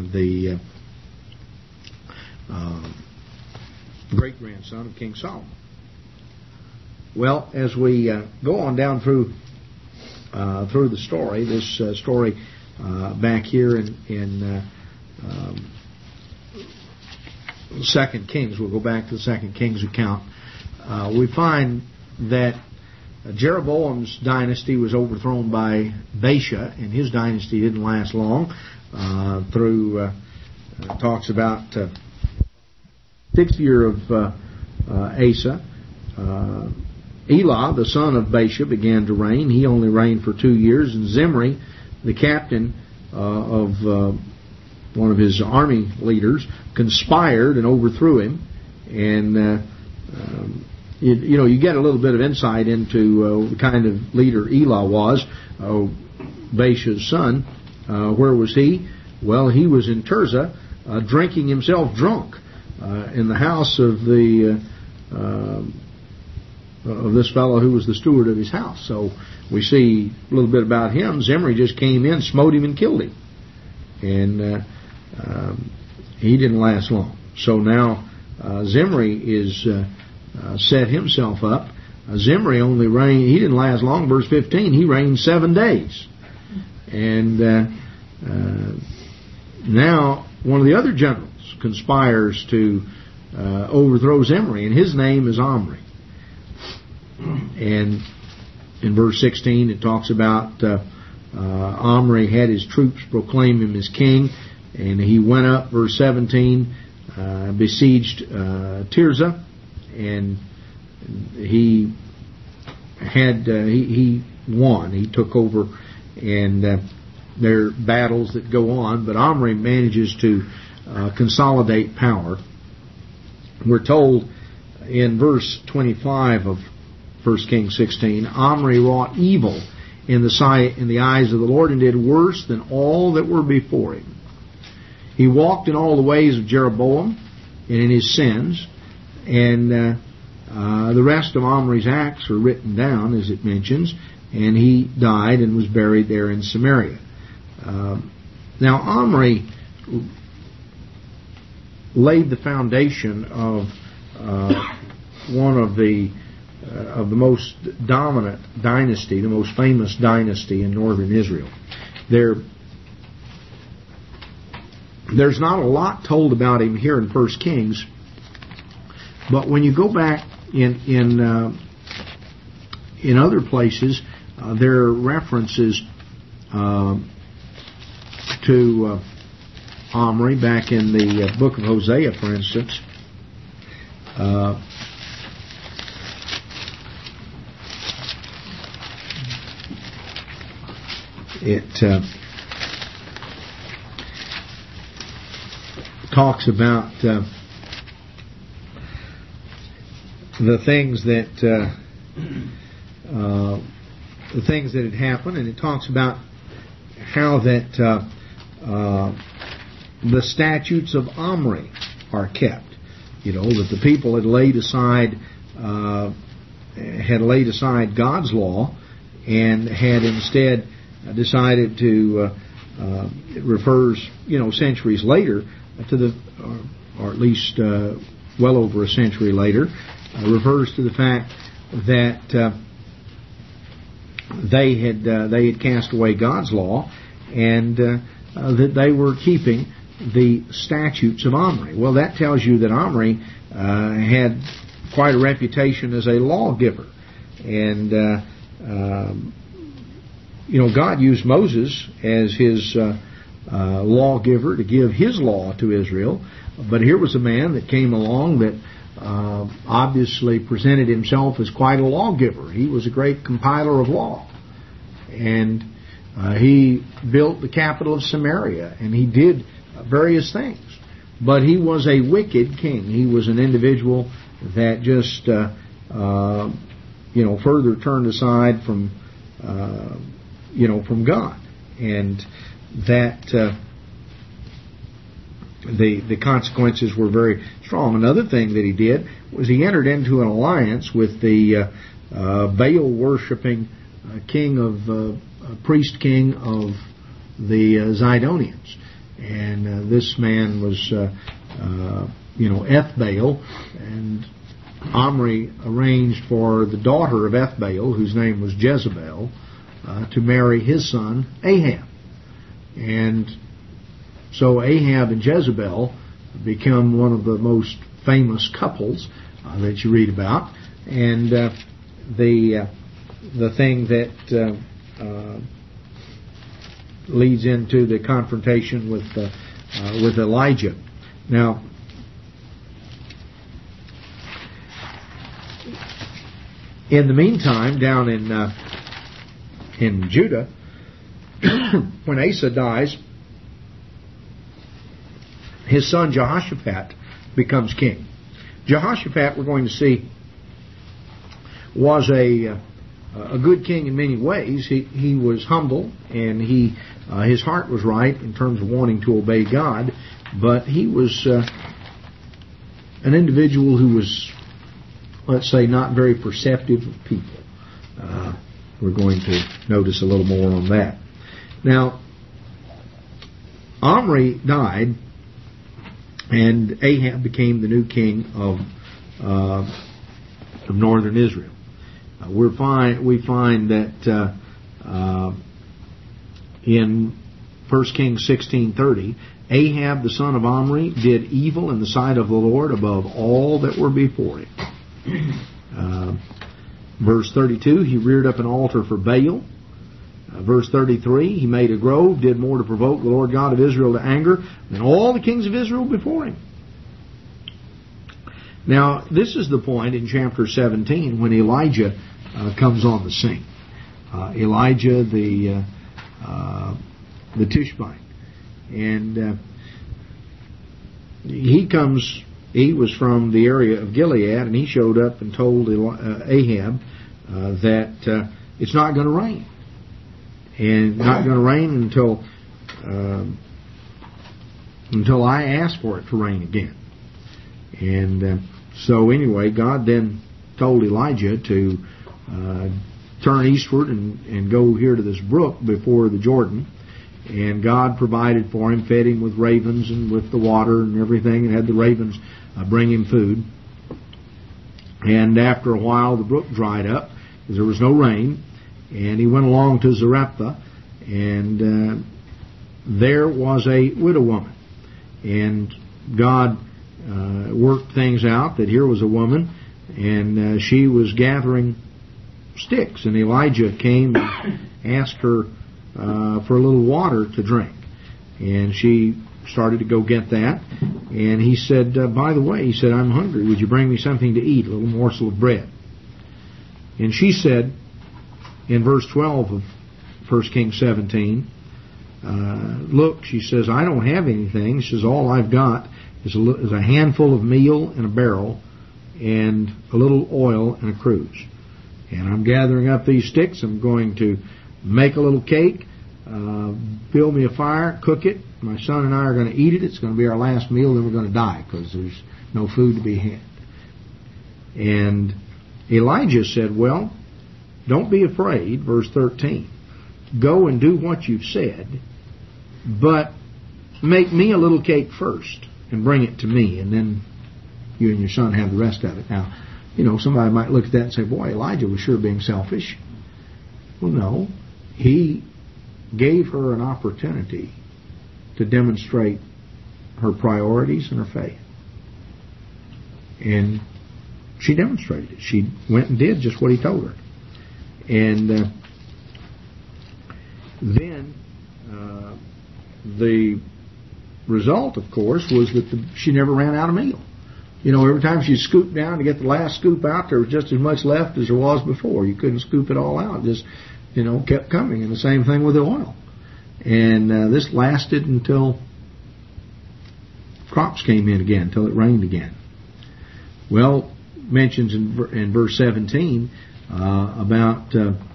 great-grandson of King Solomon. Well, as we go on down through the story, this story back here in 2 Kings, we'll go back to the 2 Kings account, we find that Jeroboam's dynasty was overthrown by Baasha, and his dynasty didn't last long. Talks about 6th year of Asa. Elah, the son of Baasha, began to reign. He only reigned for 2 years, and Zimri, the captain of one of his army leaders, conspired and overthrew him. And you get a little bit of insight into the kind of leader Elah was, Baasha's son. Where was he? Well, he was in Tirzah, drinking himself drunk in the house of this fellow who was the steward of his house. So we see a little bit about him. Zimri just came in, smote him, and killed him. And he didn't last long. So now Zimri is set himself up. Zimri only reigned, he didn't last long. Verse 15, he reigned 7 days. And now one of the other generals conspires to overthrow Zimri, and his name is Omri. And in verse 16 it talks about Omri had his troops proclaim him as king, and he went up, verse 17, besieged Tirzah, and he won. He took over, and there are battles that go on, but Omri manages to consolidate power. We're told in verse 25 of 1 Kings 16, Omri wrought evil in the eyes of the Lord, and did worse than all that were before him. He walked in all the ways of Jeroboam and in his sins, and the rest of Omri's acts are written down, as it mentions, and he died and was buried there in Samaria. Now Omri laid the foundation of one of the most dominant dynasty, the most famous dynasty in northern Israel. There's not a lot told about him here in 1 Kings, but when you go back in other places, there are references to Omri back in the book of Hosea, for instance. It talks about the things that had happened, and it talks about how that the statutes of Omri are kept. That the people had laid aside God's law and had instead decided to. It refers, centuries later to the, or at least well over a century later, refers to the fact that they had cast away God's law and that they were keeping the statutes of Omri. Well, that tells you that Omri had quite a reputation as a lawgiver. And, God used Moses as his lawgiver to give his law to Israel. But here was a man that came along that obviously presented himself as quite a lawgiver. He was a great compiler of law. And he built the capital of Samaria, and he did various things. But he was a wicked king. He was an individual that just, further turned aside from, from God. And that the consequences were very strong. Another thing that he did was he entered into an alliance with the Baal-worshipping priest king of the Zidonians. And this man was, Ethbaal, and Omri arranged for the daughter of Ethbaal, whose name was Jezebel, to marry his son Ahab. And so Ahab and Jezebel become one of the most famous couples that you read about. And the thing that leads into the confrontation with Elijah. Now, in the meantime, down in Judah, when Asa dies, his son Jehoshaphat becomes king. Jehoshaphat, we're going to see, was a good king in many ways. He was humble, and his heart was right in terms of wanting to obey God, but he was an individual who was, let's say, not very perceptive of people. We're going to notice a little more on that. Now, Omri died, and Ahab became the new king of northern Israel. We find that in 1 Kings 16:30, Ahab the son of Omri did evil in the sight of the Lord above all that were before him. Verse 32, he reared up an altar for Baal. Verse 33, he made a grove, did more to provoke the Lord God of Israel to anger than all the kings of Israel before him. Now, this is the point in chapter 17 when Elijah comes on the scene. Elijah the Tishbite. And he was from the area of Gilead, and he showed up and told Ahab that it's not going to rain. And not going to rain until I ask for it to rain again. And so anyway, God then told Elijah to turn eastward and go here to this brook before the Jordan. And God provided for him, fed him with ravens and with the water and everything, and had the ravens bring him food. And after a while, the brook dried up because there was no rain. And he went along to Zarephath, and there was a widow woman. And God worked things out that here was a woman, and she was gathering sticks. And Elijah came and asked her for a little water to drink. And she started to go get that. And he said, by the way, he said, I'm hungry. Would you bring me something to eat, a little morsel of bread? And she said, in verse 12 of 1 Kings 17, look, she says, I don't have anything. She says, all I've got is a handful of meal in a barrel and a little oil in a cruse. And I'm gathering up these sticks. I'm going to make a little cake, build me a fire, cook it, My son and I are going to eat it. It's going to be our last meal. Then we're going to die because there's no food to be had. And Elijah said, well, don't be afraid, verse 13. Go and do what you've said, but make me a little cake first and bring it to me, and then you and your son have the rest of it. Now, somebody might look at that and say, boy, Elijah was sure being selfish. Well, no. He gave her an opportunity to demonstrate her priorities and her faith. And she demonstrated it. She went and did just what he told her. And then the result, of course, was that she never ran out of meal. Every time she scooped down to get the last scoop out, there was just as much left as there was before. You couldn't scoop it all out. It just, kept coming. And the same thing with the oil. And this lasted until crops came in again, until it rained again. Well, mentions in verse 17 about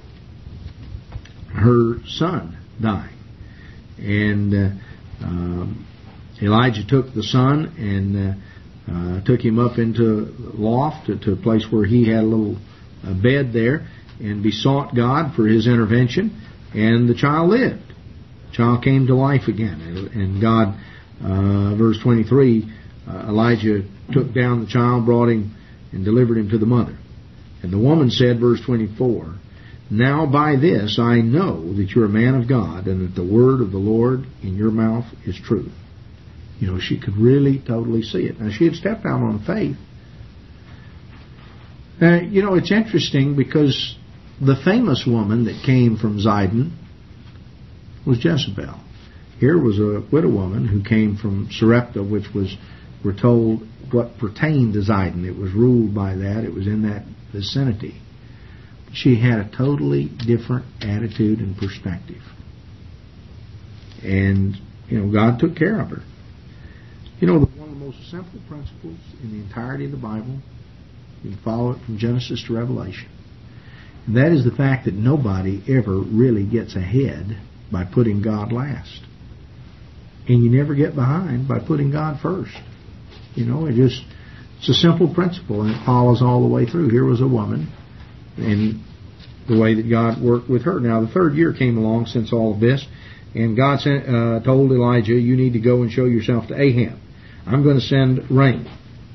her son dying. And Elijah took the son and took him up into the loft to a place where he had a little bed there and besought God for his intervention, and the child lived. The child came to life again. And God, verse 23, Elijah took down the child, brought him, and delivered him to the mother. And the woman said, verse 24, now by this I know that you're a man of God, and that the word of the Lord in your mouth is truth. She could really totally see it. Now, she had stepped out on faith. It's interesting because the famous woman that came from Zidon was Jezebel. Here was a widow woman who came from Sarepta, which was, we're told, what pertained to Zidon. It was ruled by that. It was in that vicinity. She had a totally different attitude and perspective. And, God took care of her. One of the most simple principles in the entirety of the Bible, you can follow it from Genesis to Revelation. And that is the fact that nobody ever really gets ahead by putting God last. And you never get behind by putting God first. It's a simple principle, and it follows all the way through. Here was a woman, and the way that God worked with her. Now, the third year came along since all of this, and God told Elijah, you need to go and show yourself to Ahab. I'm going to send rain.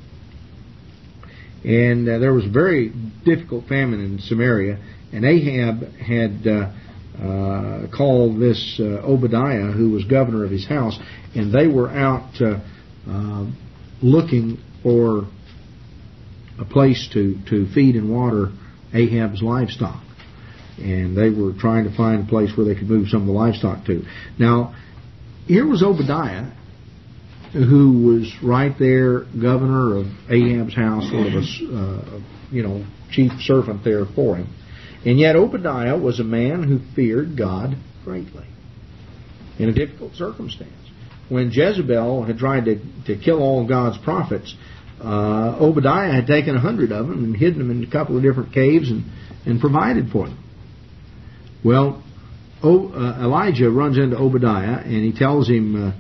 And there was a very difficult famine in Samaria, and Ahab had called this Obadiah, who was governor of his house, and they were out looking for a place to feed and water Ahab's livestock. And they were trying to find a place where they could move some of the livestock to. Now, here was Obadiah, who was right there, governor of Ahab's house, sort of a chief servant there for him. And yet Obadiah was a man who feared God greatly in a difficult circumstance. When Jezebel had tried to kill all of God's prophets, Obadiah had taken 100 of them and hidden them in a couple of different caves and provided for them. Well, Elijah runs into Obadiah and he tells him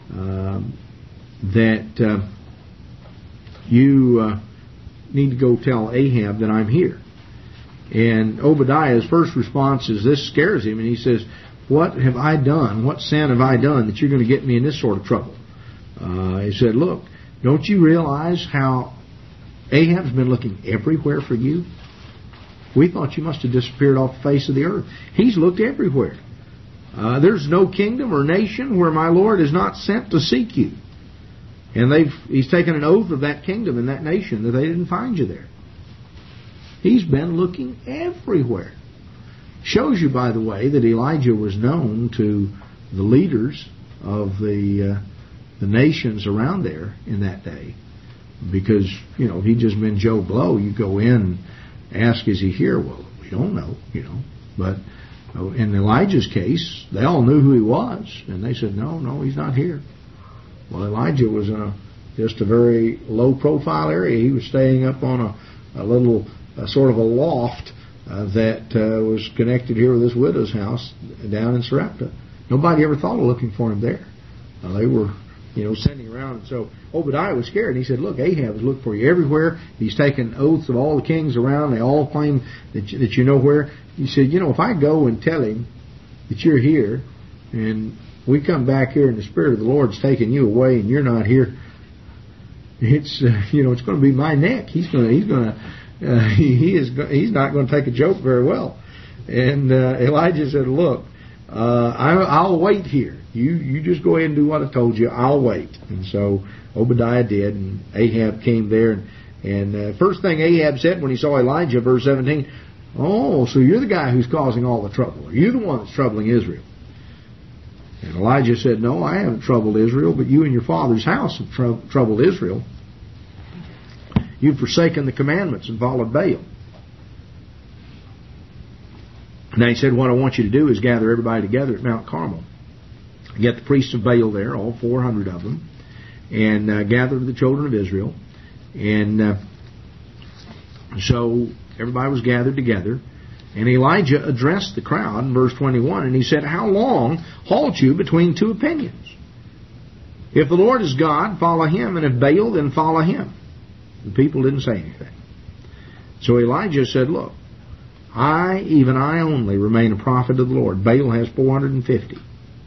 that you need to go tell Ahab that I'm here. And Obadiah's first response is, this scares him, and he says, what have I done? What sin have I done that you're going to get me in this sort of trouble? He said, look, don't you realize how Ahab's been looking everywhere for you? We thought you must have disappeared off the face of the earth. He's looked everywhere. There's no kingdom or nation where my Lord is not sent to seek you. And he's taken an oath of that kingdom and that nation that they didn't find you there. He's been looking everywhere. Shows you, by the way, that Elijah was known to the leaders of the nations around there in that day. Because, if he'd just been Joe Blow, you go in and ask, is he here? Well, we don't know, But in Elijah's case, they all knew who he was. And they said, no, he's not here. Well, Elijah was in just a very low-profile area. He was staying up on a little sort of a loft that was connected here with this widow's house down in Sarepta. Nobody ever thought of looking for him there. They were, sending around. And so Obadiah was scared. And he said, look, Ahab has looked for you everywhere. He's taken oaths of all the kings around. They all claim that you know where. He said, if I go and tell him that you're here, and we come back here and the Spirit of the Lord's taken you away and you're not here, it's it's going to be my neck. He's not going to take a joke very well. And Elijah said, look, I'll wait here. You just go ahead and do what I told you. I'll wait. And so Obadiah did, and Ahab came there. And first thing Ahab said when he saw Elijah, verse 17, oh, so you're the guy who's causing all the trouble. Are you the one that's troubling Israel? And Elijah said, no, I haven't troubled Israel, but you and your father's house have troubled Israel. You've forsaken the commandments and followed Baal. Now he said, what I want you to do is gather everybody together at Mount Carmel. Get the priests of Baal there, all 400 of them, and gather the children of Israel. And so everybody was gathered together. And Elijah addressed the crowd in verse 21, and he said, how long halt you between two opinions? If the Lord is God, follow Him, and if Baal, then follow him. The people didn't say anything. So Elijah said, look, even I only, remain a prophet of the Lord. Baal has 450.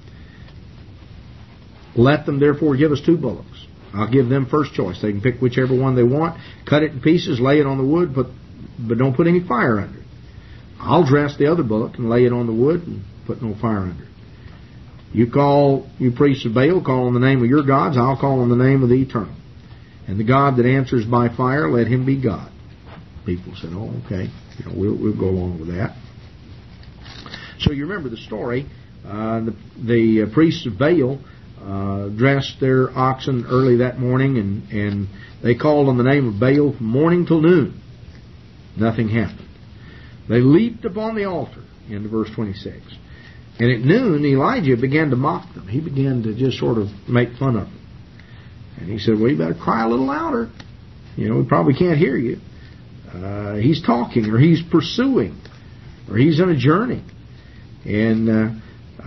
Let them therefore give us 2 bullocks. I'll give them first choice. They can pick whichever one they want, cut it in pieces, lay it on the wood, but don't put any fire under it. I'll dress the other bullock and lay it on the wood and put no fire under it. You priests of Baal, call on the name of your gods. I'll call on the name of the Eternal. And the God that answers by fire, let him be God. People said, oh, okay. We'll go along with that. So you remember the story. The priests of Baal dressed their oxen early that morning, and they called on the name of Baal from morning till noon. Nothing happened. They leaped upon the altar, into verse 26. And at noon, Elijah began to mock them. He began to just sort of make fun of them. And he said, well, you better cry a little louder. We probably can't hear you. He's talking, or he's pursuing, or he's on a journey. And,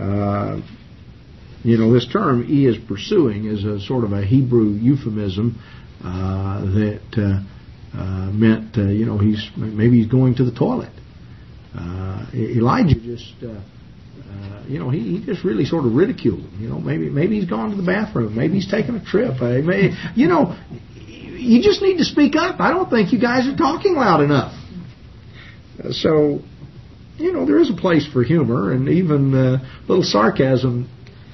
this term, he is pursuing, is a sort of a Hebrew euphemism that meant, he's going to the toilet. Elijah just, he just really sort of ridiculed him. Maybe he's gone to the bathroom. Maybe he's taken a trip. You just need to speak up. I don't think you guys are talking loud enough. So, there is a place for humor and even a little sarcasm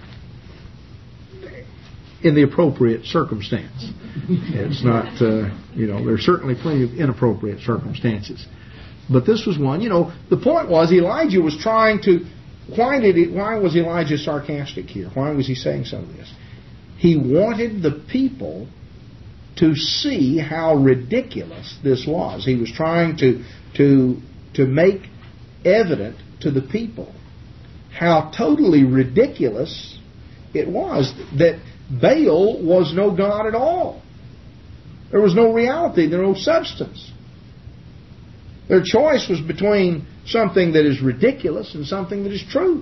in the appropriate circumstance. It's not, there's certainly plenty of inappropriate circumstances. But this was one. The point was Elijah was trying to... Why was Elijah sarcastic here? Why was he saying some of this? He wanted the people to see how ridiculous this was. He was trying to make evident to the people how totally ridiculous it was that Baal was no God at all. There was no reality, there was no substance. Their choice was between something that is ridiculous and something that is true.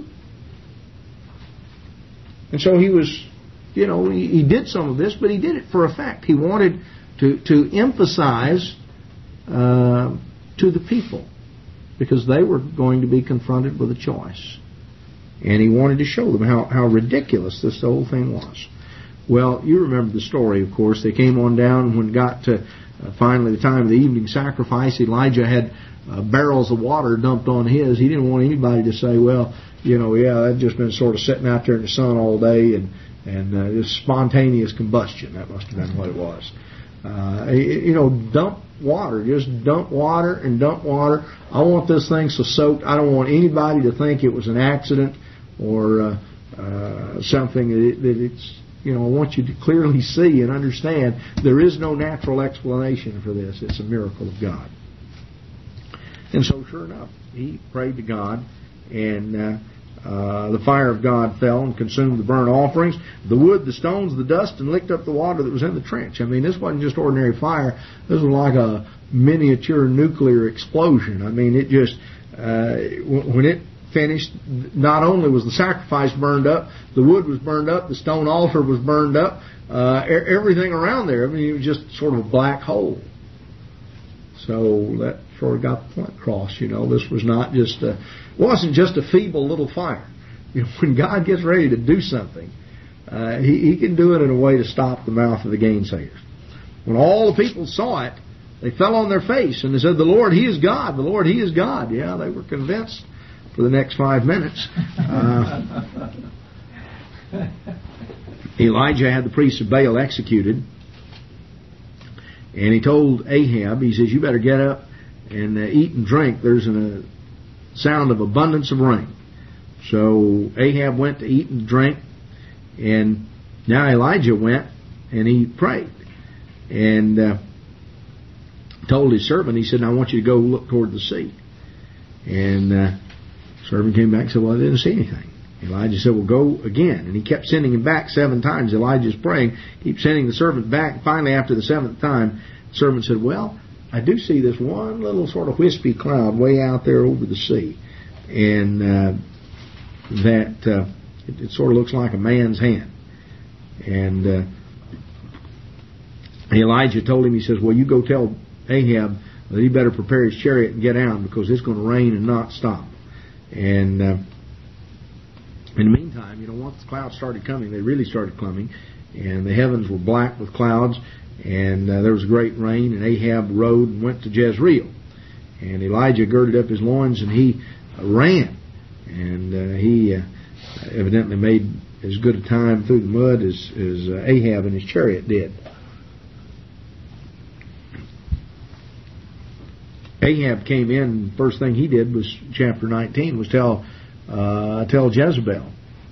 And so he was, he did some of this, but he did it for effect. He wanted to emphasize to the people, because they were going to be confronted with a choice. And he wanted to show them how ridiculous this whole thing was. Well, you remember the story, of course. They came on down when it got to finally the time of the evening sacrifice. Elijah had barrels of water dumped on his. He didn't want anybody to say, well, I've just been sort of sitting out there in the sun all day and just spontaneous combustion. That must have been what it was. Dump water. Just dump water and dump water. I want this thing so soaked. I don't want anybody to think it was an accident or something that it's... I want you to clearly see and understand there is no natural explanation for this. It's a miracle of God. And so, sure enough, he prayed to God, and the fire of God fell and consumed the burnt offerings, the wood, the stones, the dust, and licked up the water that was in the trench. This wasn't just ordinary fire. This was like a miniature nuclear explosion. It just, when it finished, not only was the sacrifice burned up, the wood was burned up, the stone altar was burned up, everything around there. I mean, it was just sort of a black hole. So that sort of got the point across. This was not just wasn't just a feeble little fire. When God gets ready to do something, He can do it in a way to stop the mouth of the gainsayers. When all the people saw it, they fell on their face and they said, "The Lord, He is God. The Lord, He is God." Yeah, they were convinced for the next 5 minutes. Elijah had the priests of Baal executed, and he told Ahab, he says, "You better get up and eat and drink. There's a sound of abundance of rain." So Ahab went to eat and drink, and now Elijah went and he prayed and told his servant, he said, "Now I want you to go look toward the sea." And servant came back and said, "Well, I didn't see anything." Elijah said, "Well, go again." And he kept sending him back 7 times. Elijah's praying, keeps sending the servant back. Finally, after the 7th time, the servant said, "Well, I do see this one little sort of wispy cloud way out there over the sea. And it sort of looks like a man's hand." And Elijah told him, he says, "Well, you go tell Ahab that he better prepare his chariot and get out, because it's going to rain and not stop." And in the meantime, once the clouds started coming, they really started coming, and the heavens were black with clouds, and there was great rain, and Ahab rode and went to Jezreel. And Elijah girded up his loins, and he ran. And he evidently made as good a time through the mud as Ahab and his chariot did. Ahab came in, first thing he did was, chapter 19, was tell Jezebel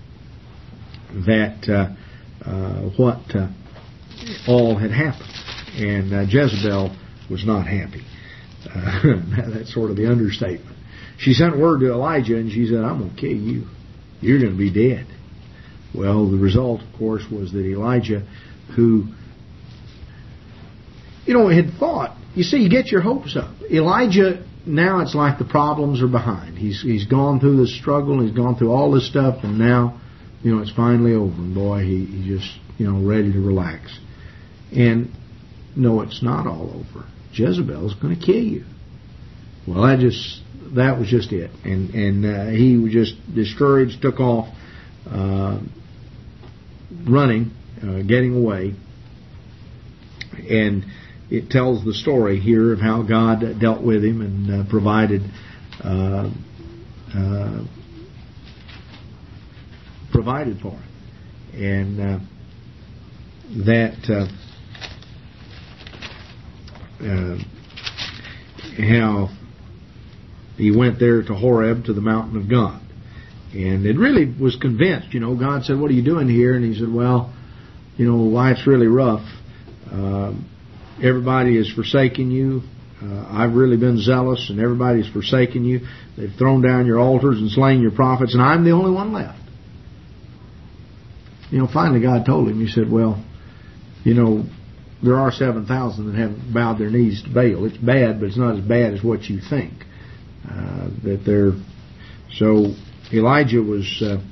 that what all had happened. And Jezebel was not happy. That's sort of the understatement. She sent word to Elijah, and she said, "I'm going to kill you. You're going to be dead." Well, the result, of course, was that Elijah, who, had thought, you see, you get your hopes up. Elijah, now it's like the problems are behind. He's gone through the struggle, he's gone through all this stuff, and now, it's finally over. And boy, he's just, ready to relax. And no, it's not all over. Jezebel's going to kill you. Well, that was just it. And he was just discouraged, took off, running, getting away. And it tells the story here of how God dealt with him and provided for him. And how he went there to Horeb, to the mountain of God. And it really was convinced, God said, "What are you doing here?" And he said, "Well, life's really rough. Everybody has forsaken you. I've really been zealous, and everybody's forsaken you. They've thrown down your altars and slain your prophets, and I'm the only one left." Finally God told him, he said, "Well, there are 7,000 that haven't bowed their knees to Baal. It's bad, but it's not as bad as what you think." So Elijah was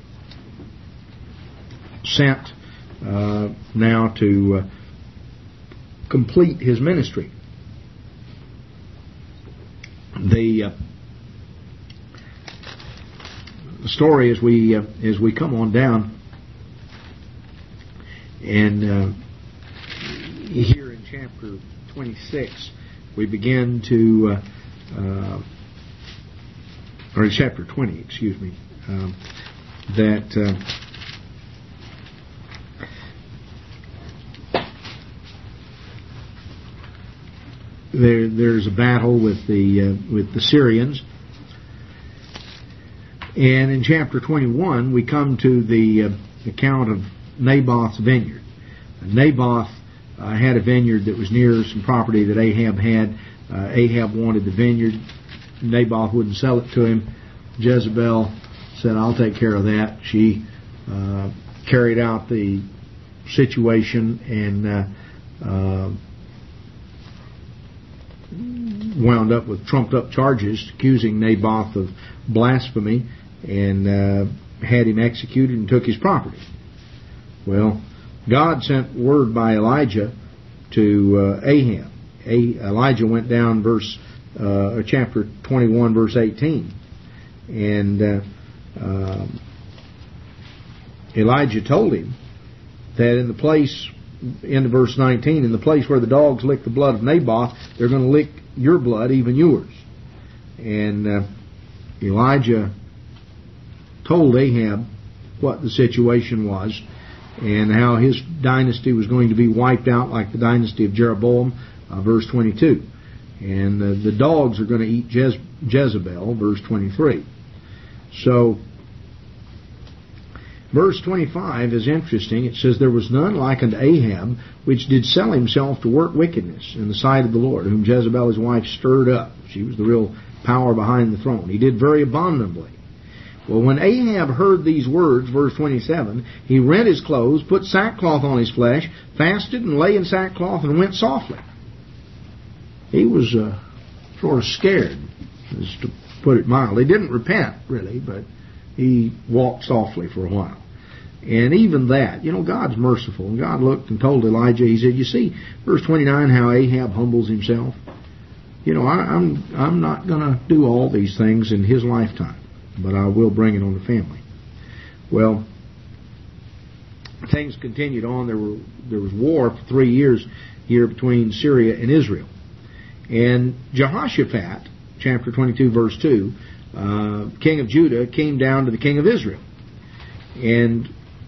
sent now to complete his ministry. The story as we come on down, and here in chapter 26 we begin to or in chapter 20, excuse me, that there's a battle with the Syrians, and in chapter 21 we come to the account of Naboth's vineyard. Naboth had a vineyard that was near some property that Ahab had. Ahab wanted the vineyard. Naboth wouldn't sell it to him. Jezebel said, "I'll take care of that." She carried out the situation and wound up with trumped up charges accusing Naboth of blasphemy and had him executed and took his property. Well, God sent word by Elijah to Ahab. Elijah went down chapter 21, verse 18. And Elijah told him that in the place, in verse 19, in the place where the dogs lick the blood of Naboth, they're going to lick your blood, even yours. And Elijah told Ahab what the situation was and how his dynasty was going to be wiped out like the dynasty of Jeroboam, verse 22. And the dogs are going to eat Jezebel, verse 23. So, verse 25 is interesting. It says, "There was none like unto Ahab, which did sell himself to work wickedness in the sight of the Lord, whom Jezebel his wife stirred up." She was the real power behind the throne. He did very abominably. Well, when Ahab heard these words, verse 27, he rent his clothes, put sackcloth on his flesh, fasted and lay in sackcloth and went softly. He was sort of scared, as to put it mildly. He didn't repent, really, but he walked softly for a while. And even that, God's merciful. And God looked and told Elijah, he said, you see, verse 29, how Ahab humbles himself. I'm not going to do all these things in his lifetime, but I will bring it on the family. Well, things continued on. There was war for 3 years here between Syria and Israel. And Jehoshaphat, chapter 22, verse 2, king of Judah, came down to the king of Israel. And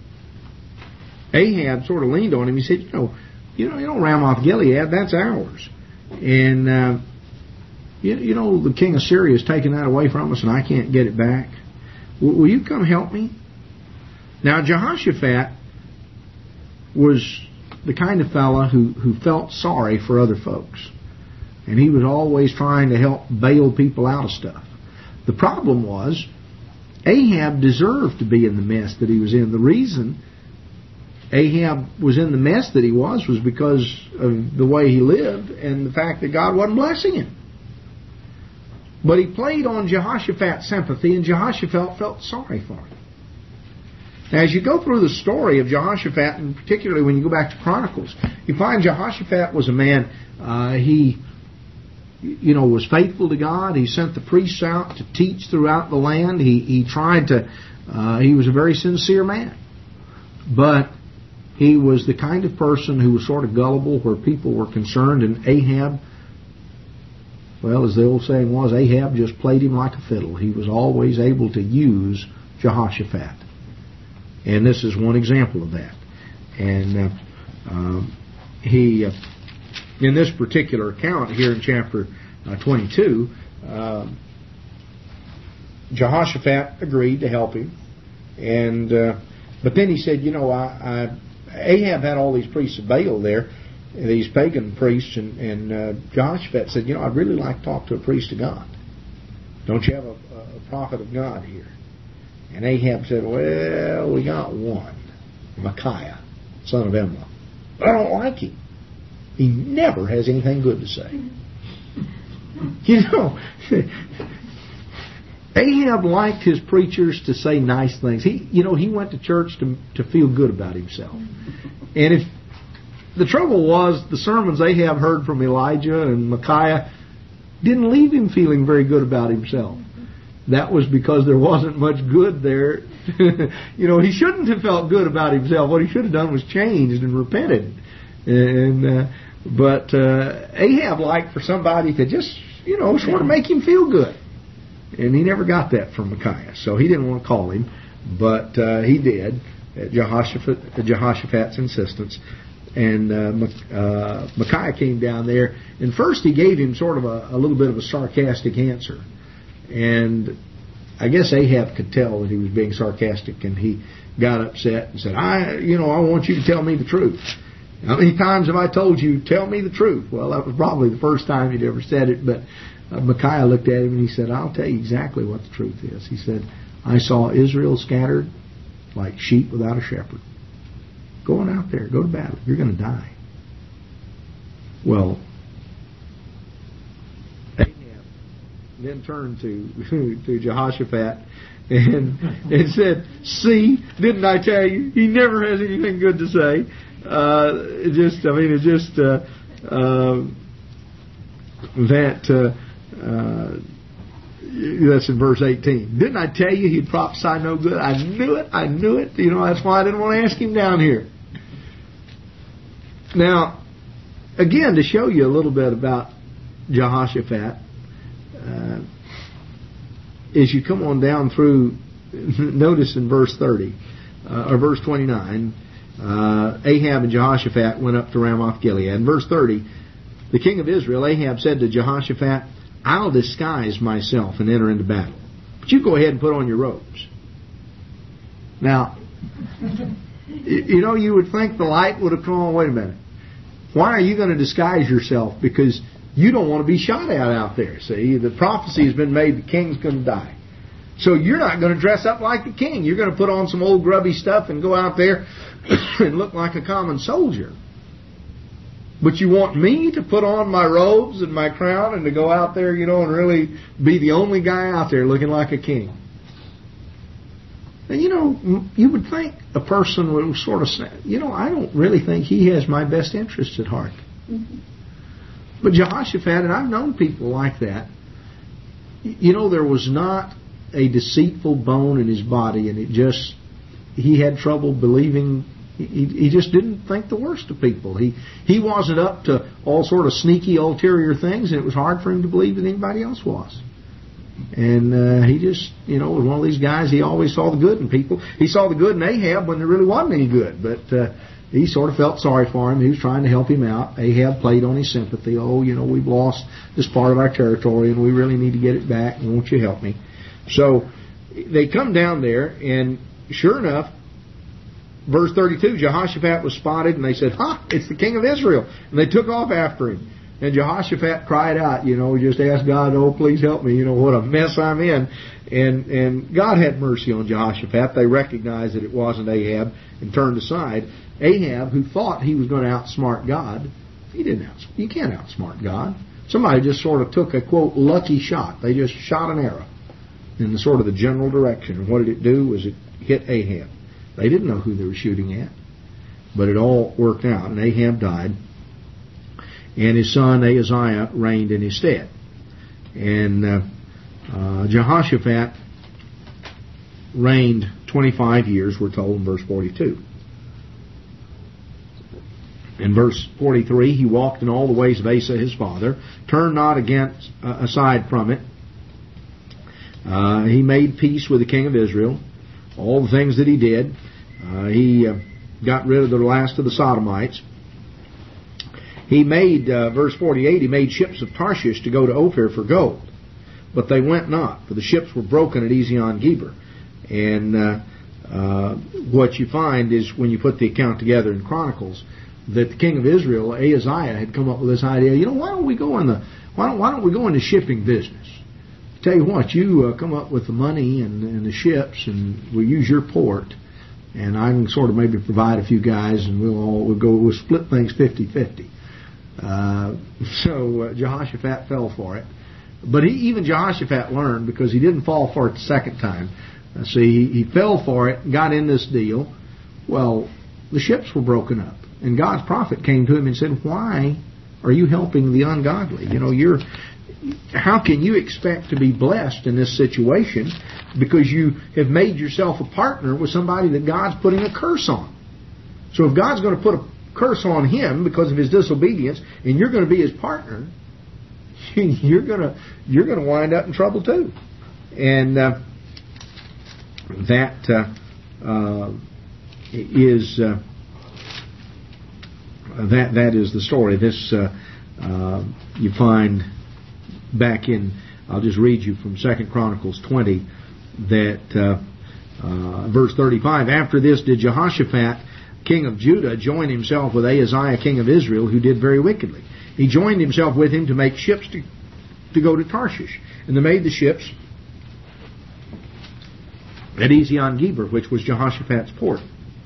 Ahab sort of leaned on him. He said, Ramoth Gilead, that's ours. And, the king of Syria has taken that away from us and I can't get it back. Will you come help me? Now, Jehoshaphat was the kind of fella who felt sorry for other folks. And he was always trying to help bail people out of stuff. The problem was, Ahab deserved to be in the mess that he was in. The reason Ahab was in the mess that he was because of the way he lived and the fact that God wasn't blessing him. But he played on Jehoshaphat's sympathy, and Jehoshaphat felt sorry for him. Now, as you go through the story of Jehoshaphat, and particularly when you go back to Chronicles, you find Jehoshaphat was a man, he was faithful to God. He sent the priests out to teach throughout the land. He tried to, he was a very sincere man. But he was the kind of person who was sort of gullible where people were concerned. And Ahab, well, as the old saying was, Ahab just played him like a fiddle. He was always able to use Jehoshaphat. And this is one example of that. And he... in this particular account here in chapter 22, Jehoshaphat agreed to help him, and but then he said, Ahab had all these priests of Baal there, these pagan priests, and Jehoshaphat said, I'd really like to talk to a priest of God. Don't you have a prophet of God here? And Ahab said, well, we got one, Micaiah, son of Imlah, but I don't like him. He never has anything good to say. Ahab liked his preachers to say nice things. He went to church to feel good about himself. And if the trouble was, the sermons Ahab heard from Elijah and Micaiah didn't leave him feeling very good about himself. That was because there wasn't much good there. He shouldn't have felt good about himself. What he should have done was changed and repented. But Ahab liked for somebody to just, sort of make him feel good. And he never got that from Micaiah. So he didn't want to call him, but he did at Jehoshaphat's insistence. And Micaiah came down there. And first he gave him sort of a little bit of a sarcastic answer. And I guess Ahab could tell that he was being sarcastic, and he got upset and said, I want you to tell me the truth. How many times have I told you, tell me the truth? Well, that was probably the first time he'd ever said it, but Micaiah looked at him and he said, I'll tell you exactly what the truth is. He said, I saw Israel scattered like sheep without a shepherd. Go on out there, go to battle. You're going to die. Well, Ahab then turned to Jehoshaphat and said, "See, didn't I tell you? He never has anything good to say." That's in verse 18. Didn't I tell you he'd prophesy no good? I knew it. That's why I didn't want to ask him down here. Now, again, to show you a little bit about Jehoshaphat, as you come on down through, notice in verse 30, or verse 29, Ahab and Jehoshaphat went up to Ramoth Gilead. In verse 30, the king of Israel, Ahab, said to Jehoshaphat, "I'll disguise myself and enter into battle, but you go ahead and put on your robes." Now, you would think the light would have come on. Wait a minute. Why are you going to disguise yourself? Because you don't want to be shot at out there. See, the prophecy has been made, the king's going to die. So you're not going to dress up like the king. You're going to put on some old grubby stuff and go out there and look like a common soldier. But you want me to put on my robes and my crown and to go out there, and really be the only guy out there looking like a king. And you would think a person would sort of say, I don't really think he has my best interests at heart. Mm-hmm. But Jehoshaphat, and I've known people like that, there was not a deceitful bone in his body, and he had trouble believing. He just didn't think the worst of people. He wasn't up to all sort of sneaky ulterior things, and it was hard for him to believe that anybody else was. And he just, was one of these guys. He always saw the good in people. He saw the good in Ahab when there really wasn't any good, but he sort of felt sorry for him. He was trying to help him out. Ahab played on his sympathy. "Oh, we've lost this part of our territory, and we really need to get it back. Won't you help me?" So they come down there, and sure enough, verse 32, Jehoshaphat was spotted, and they said, it's the king of Israel. And they took off after him. And Jehoshaphat cried out, just asked God, "Oh, please help me, what a mess I'm in." And God had mercy on Jehoshaphat. They recognized that it wasn't Ahab and turned aside. Ahab, who thought he was going to outsmart God, you can't outsmart God. Somebody just sort of took a, quote, lucky shot. They just shot an arrow in the sort of the general direction. And what did it do? Was it hit Ahab. They didn't know who they were shooting at. But it all worked out, and Ahab died. And his son Ahaziah reigned in his stead. And Jehoshaphat reigned 25 years, we're told in verse 42. In verse 43, he walked in all the ways of Asa his father, turned not aside from it. He made peace with the king of Israel. All the things that he did. He got rid of the last of the Sodomites. He made, verse 48, he made ships of Tarshish to go to Ophir for gold. But they went not, for the ships were broken at Ezion Geber. And what you find is, when you put the account together in Chronicles, that the king of Israel, Ahaziah, had come up with this idea, why don't we go in the shipping business? Tell you what, you come up with the money and the ships, and we'll use your port, and I can sort of maybe provide a few guys, and we'll split things 50-50. So Jehoshaphat fell for it. But even Jehoshaphat learned, because he didn't fall for it the second time. See, he fell for it, got in this deal. Well, the ships were broken up. And God's prophet came to him and said, "Why are you helping the ungodly? How can you expect to be blessed in this situation because you have made yourself a partner with somebody that God's putting a curse on?" So if God's going to put a curse on him because of his disobedience, and you're going to be his partner, you're going to wind up in trouble too. And that is the story. This you find back in, I'll just read you from 2 Chronicles 20, that verse 35, "After this did Jehoshaphat, king of Judah, join himself with Ahaziah, king of Israel, who did very wickedly. He joined himself with him to make ships to go to Tarshish. And they made the ships at Ezion Geber, which was Jehoshaphat's port.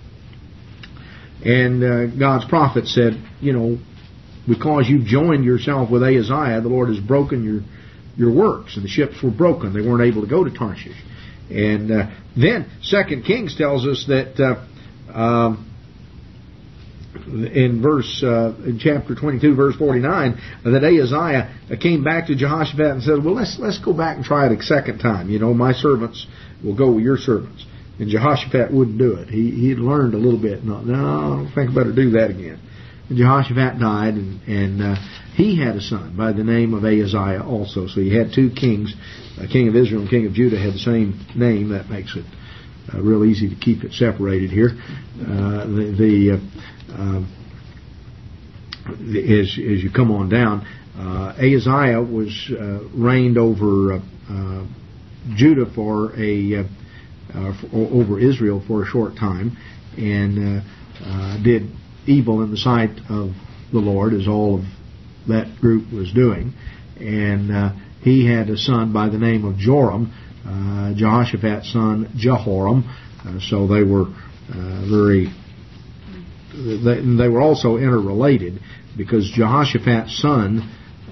And God's prophet said, because you've joined yourself with Ahaziah, the Lord has broken your works. And the ships were broken. They weren't able to go to Tarshish. And then 2 Kings tells us that in chapter 22, verse 49, that Ahaziah came back to Jehoshaphat and said, well, let's go back and try it a second time. My servants will go with your servants. And Jehoshaphat wouldn't do it. He'd learned a little bit. No, I don't think I better do that again. And Jehoshaphat died, and he had a son by the name of Ahaziah also. So you had two kings, a king of Israel and king of Judah had the same name. That makes it real easy to keep it separated here. As you come on down, Ahaziah was reigned over Judah over Israel for a short time, and did evil in the sight of the Lord, as all of that group was doing. And he had a son by the name of Joram, Jehoshaphat's son Jehoram. So they were they were also interrelated, because Jehoshaphat's son,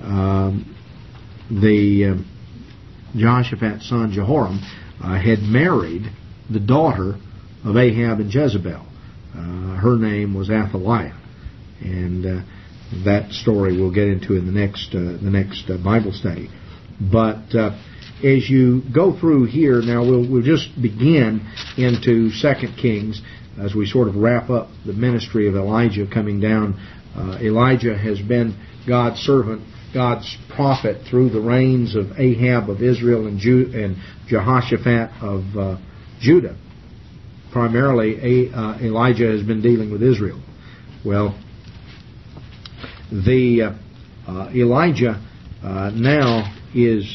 Jehoshaphat's son Jehoram, had married the daughter of Ahab and Jezebel. Her name was Athaliah, and that story we'll get into in the next Bible study. But as you go through here, now we'll just begin into 2 Kings as we sort of wrap up the ministry of Elijah coming down. Elijah has been God's servant, God's prophet through the reigns of Ahab of Israel and Jehoshaphat of Judah. Primarily, Elijah has been dealing with Israel. Well, Elijah now is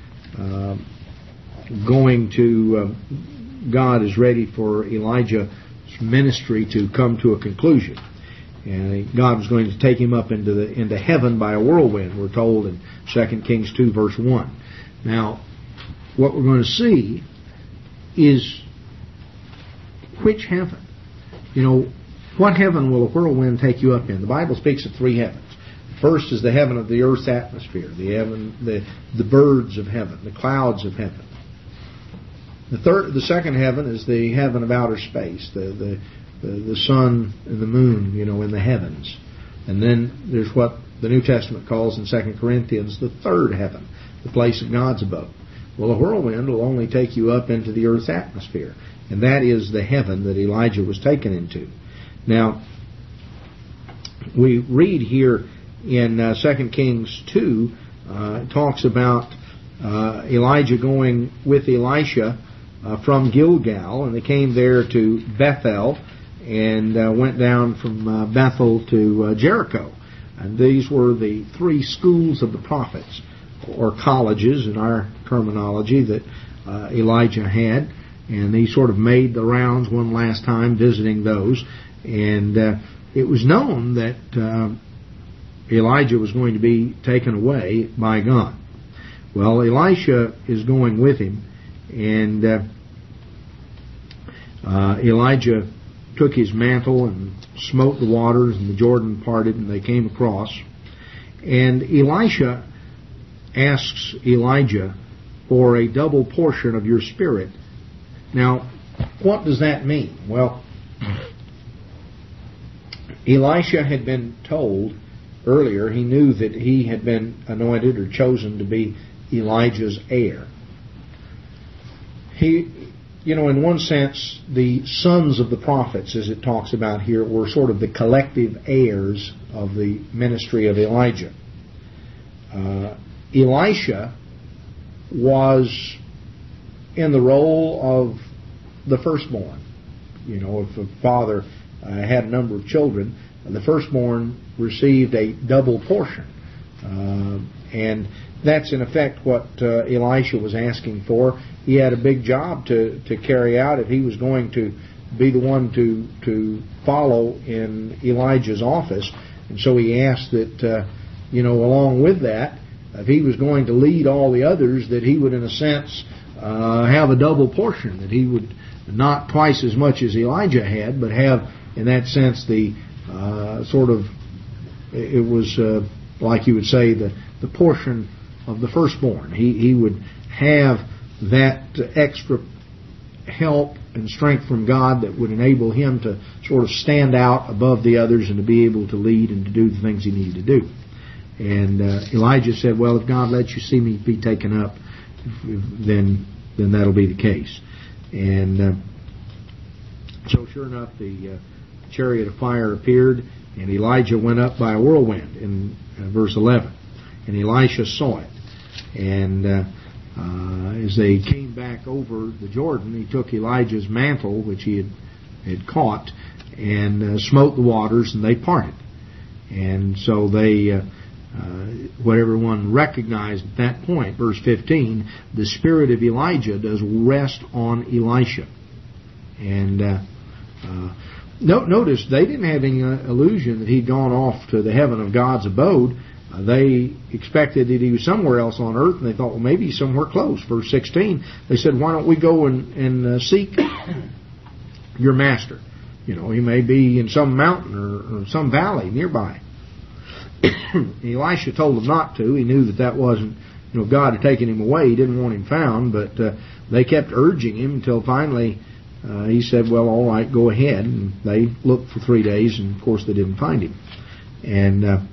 going to. God is ready for Elijah's ministry to come to a conclusion, and God was going to take him up into heaven by a whirlwind. We're told in 2 Kings 2 verse 1. Now, what we're going to see is which heaven. What heaven will a whirlwind take you up in? The Bible speaks of three heavens. First is the heaven of the earth's atmosphere, the birds of heaven, the clouds of heaven. The second heaven is the heaven of outer space, the sun and the moon, in the heavens. And then there's what the New Testament calls in 2 Corinthians the third heaven, the place of God's abode. Well, a whirlwind will only take you up into the earth's atmosphere, and that is the heaven that Elijah was taken into. Now, we read here in 2 Kings 2, it talks about Elijah going with Elisha from Gilgal, and they came there to Bethel and went down from Bethel to Jericho. And these were the three schools of the prophets, or colleges in our terminology, that Elijah had. And he sort of made the rounds one last time visiting those. And it was known that Elijah was going to be taken away by God. Well, Elisha is going with him, and Elijah took his mantle and smote the waters, and the Jordan parted, and they came across. And Elisha asks Elijah for a double portion of your spirit. Now, what does that mean? Well, Elisha had been told earlier, he knew that he had been anointed or chosen to be Elijah's heir. In one sense, the sons of the prophets, as it talks about here, were sort of the collective heirs of the ministry of Elijah. Elisha was in the role of the firstborn. If a father had a number of children, the firstborn received a double portion. And that's in effect what Elisha was asking for. He had a big job to carry out if he was going to be the one to follow in Elijah's office. And so he asked that, along with that, if he was going to lead all the others, that he would, in a sense, have a double portion, that he would not twice as much as Elijah had, but have, in that sense, the it was like you would say, the portion of the firstborn. He would have that extra help and strength from God that would enable him to sort of stand out above the others and to be able to lead and to do the things he needed to do. And Elijah said, well, if God lets you see me be taken up, then that'll be the case. And so sure enough, the chariot of fire appeared, and Elijah went up by a whirlwind in verse 11. And Elisha saw it. And as they came back over the Jordan, he took Elijah's mantle, which he had caught, and smote the waters, and they parted. And so they, what everyone recognized at that point, verse 15, the spirit of Elijah does rest on Elisha. And notice they didn't have any illusion that he'd gone off to the heaven of God's abode. They expected that he was somewhere else on earth, and they thought, well, maybe he's somewhere close. Verse 16, they said, why don't we go and seek your master? You know, he may be in some mountain or some valley nearby. Elisha told them not to. He knew that wasn't, God had taken him away. He didn't want him found, but they kept urging him until finally he said, well, all right, go ahead. And they looked for 3 days, and of course they didn't find him. And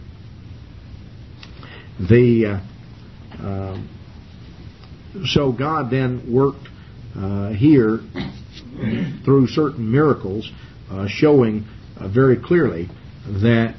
so God then worked here through certain miracles, showing very clearly that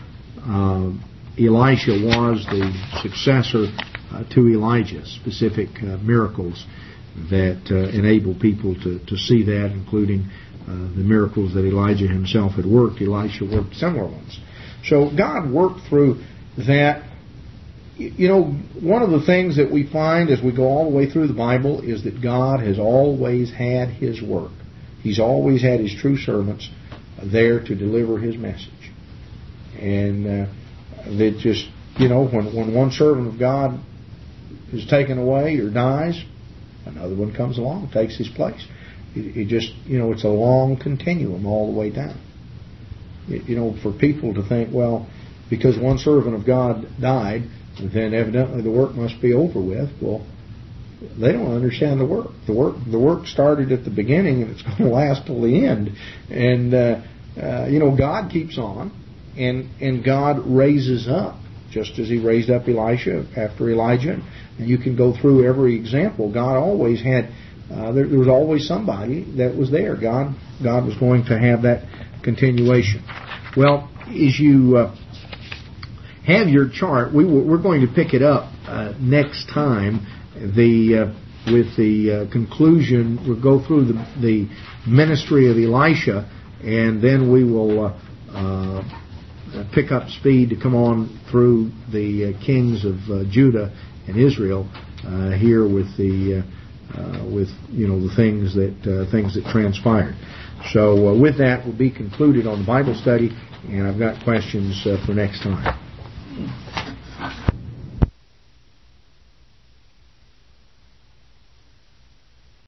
Elisha was the successor to Elijah. Specific miracles that enabled people to see that, including the miracles that Elijah himself had worked. Elisha worked similar ones. So God worked through that. One of the things that we find as we go all the way through the Bible is that God has always had His work. He's always had His true servants there to deliver His message. And that just, when one servant of God is taken away or dies, another one comes along, takes his place. It just, it's a long continuum all the way down. For people to think, well, because one servant of God died, then evidently the work must be over with. Well, they don't understand the work. The work started at the beginning, and it's going to last till the end. And God keeps on, and God raises up, just as He raised up Elisha after Elijah. And you can go through every example. God always had. There was always somebody that was there. God was going to have that continuation. Well, as you have your chart, we're going to pick it up next time. With the conclusion, we'll go through the ministry of Elisha, and then we will pick up speed to come on through the kings of Judah and Israel here with the things that transpired. So with that, we'll be concluded on the Bible study, and I've got questions for next time.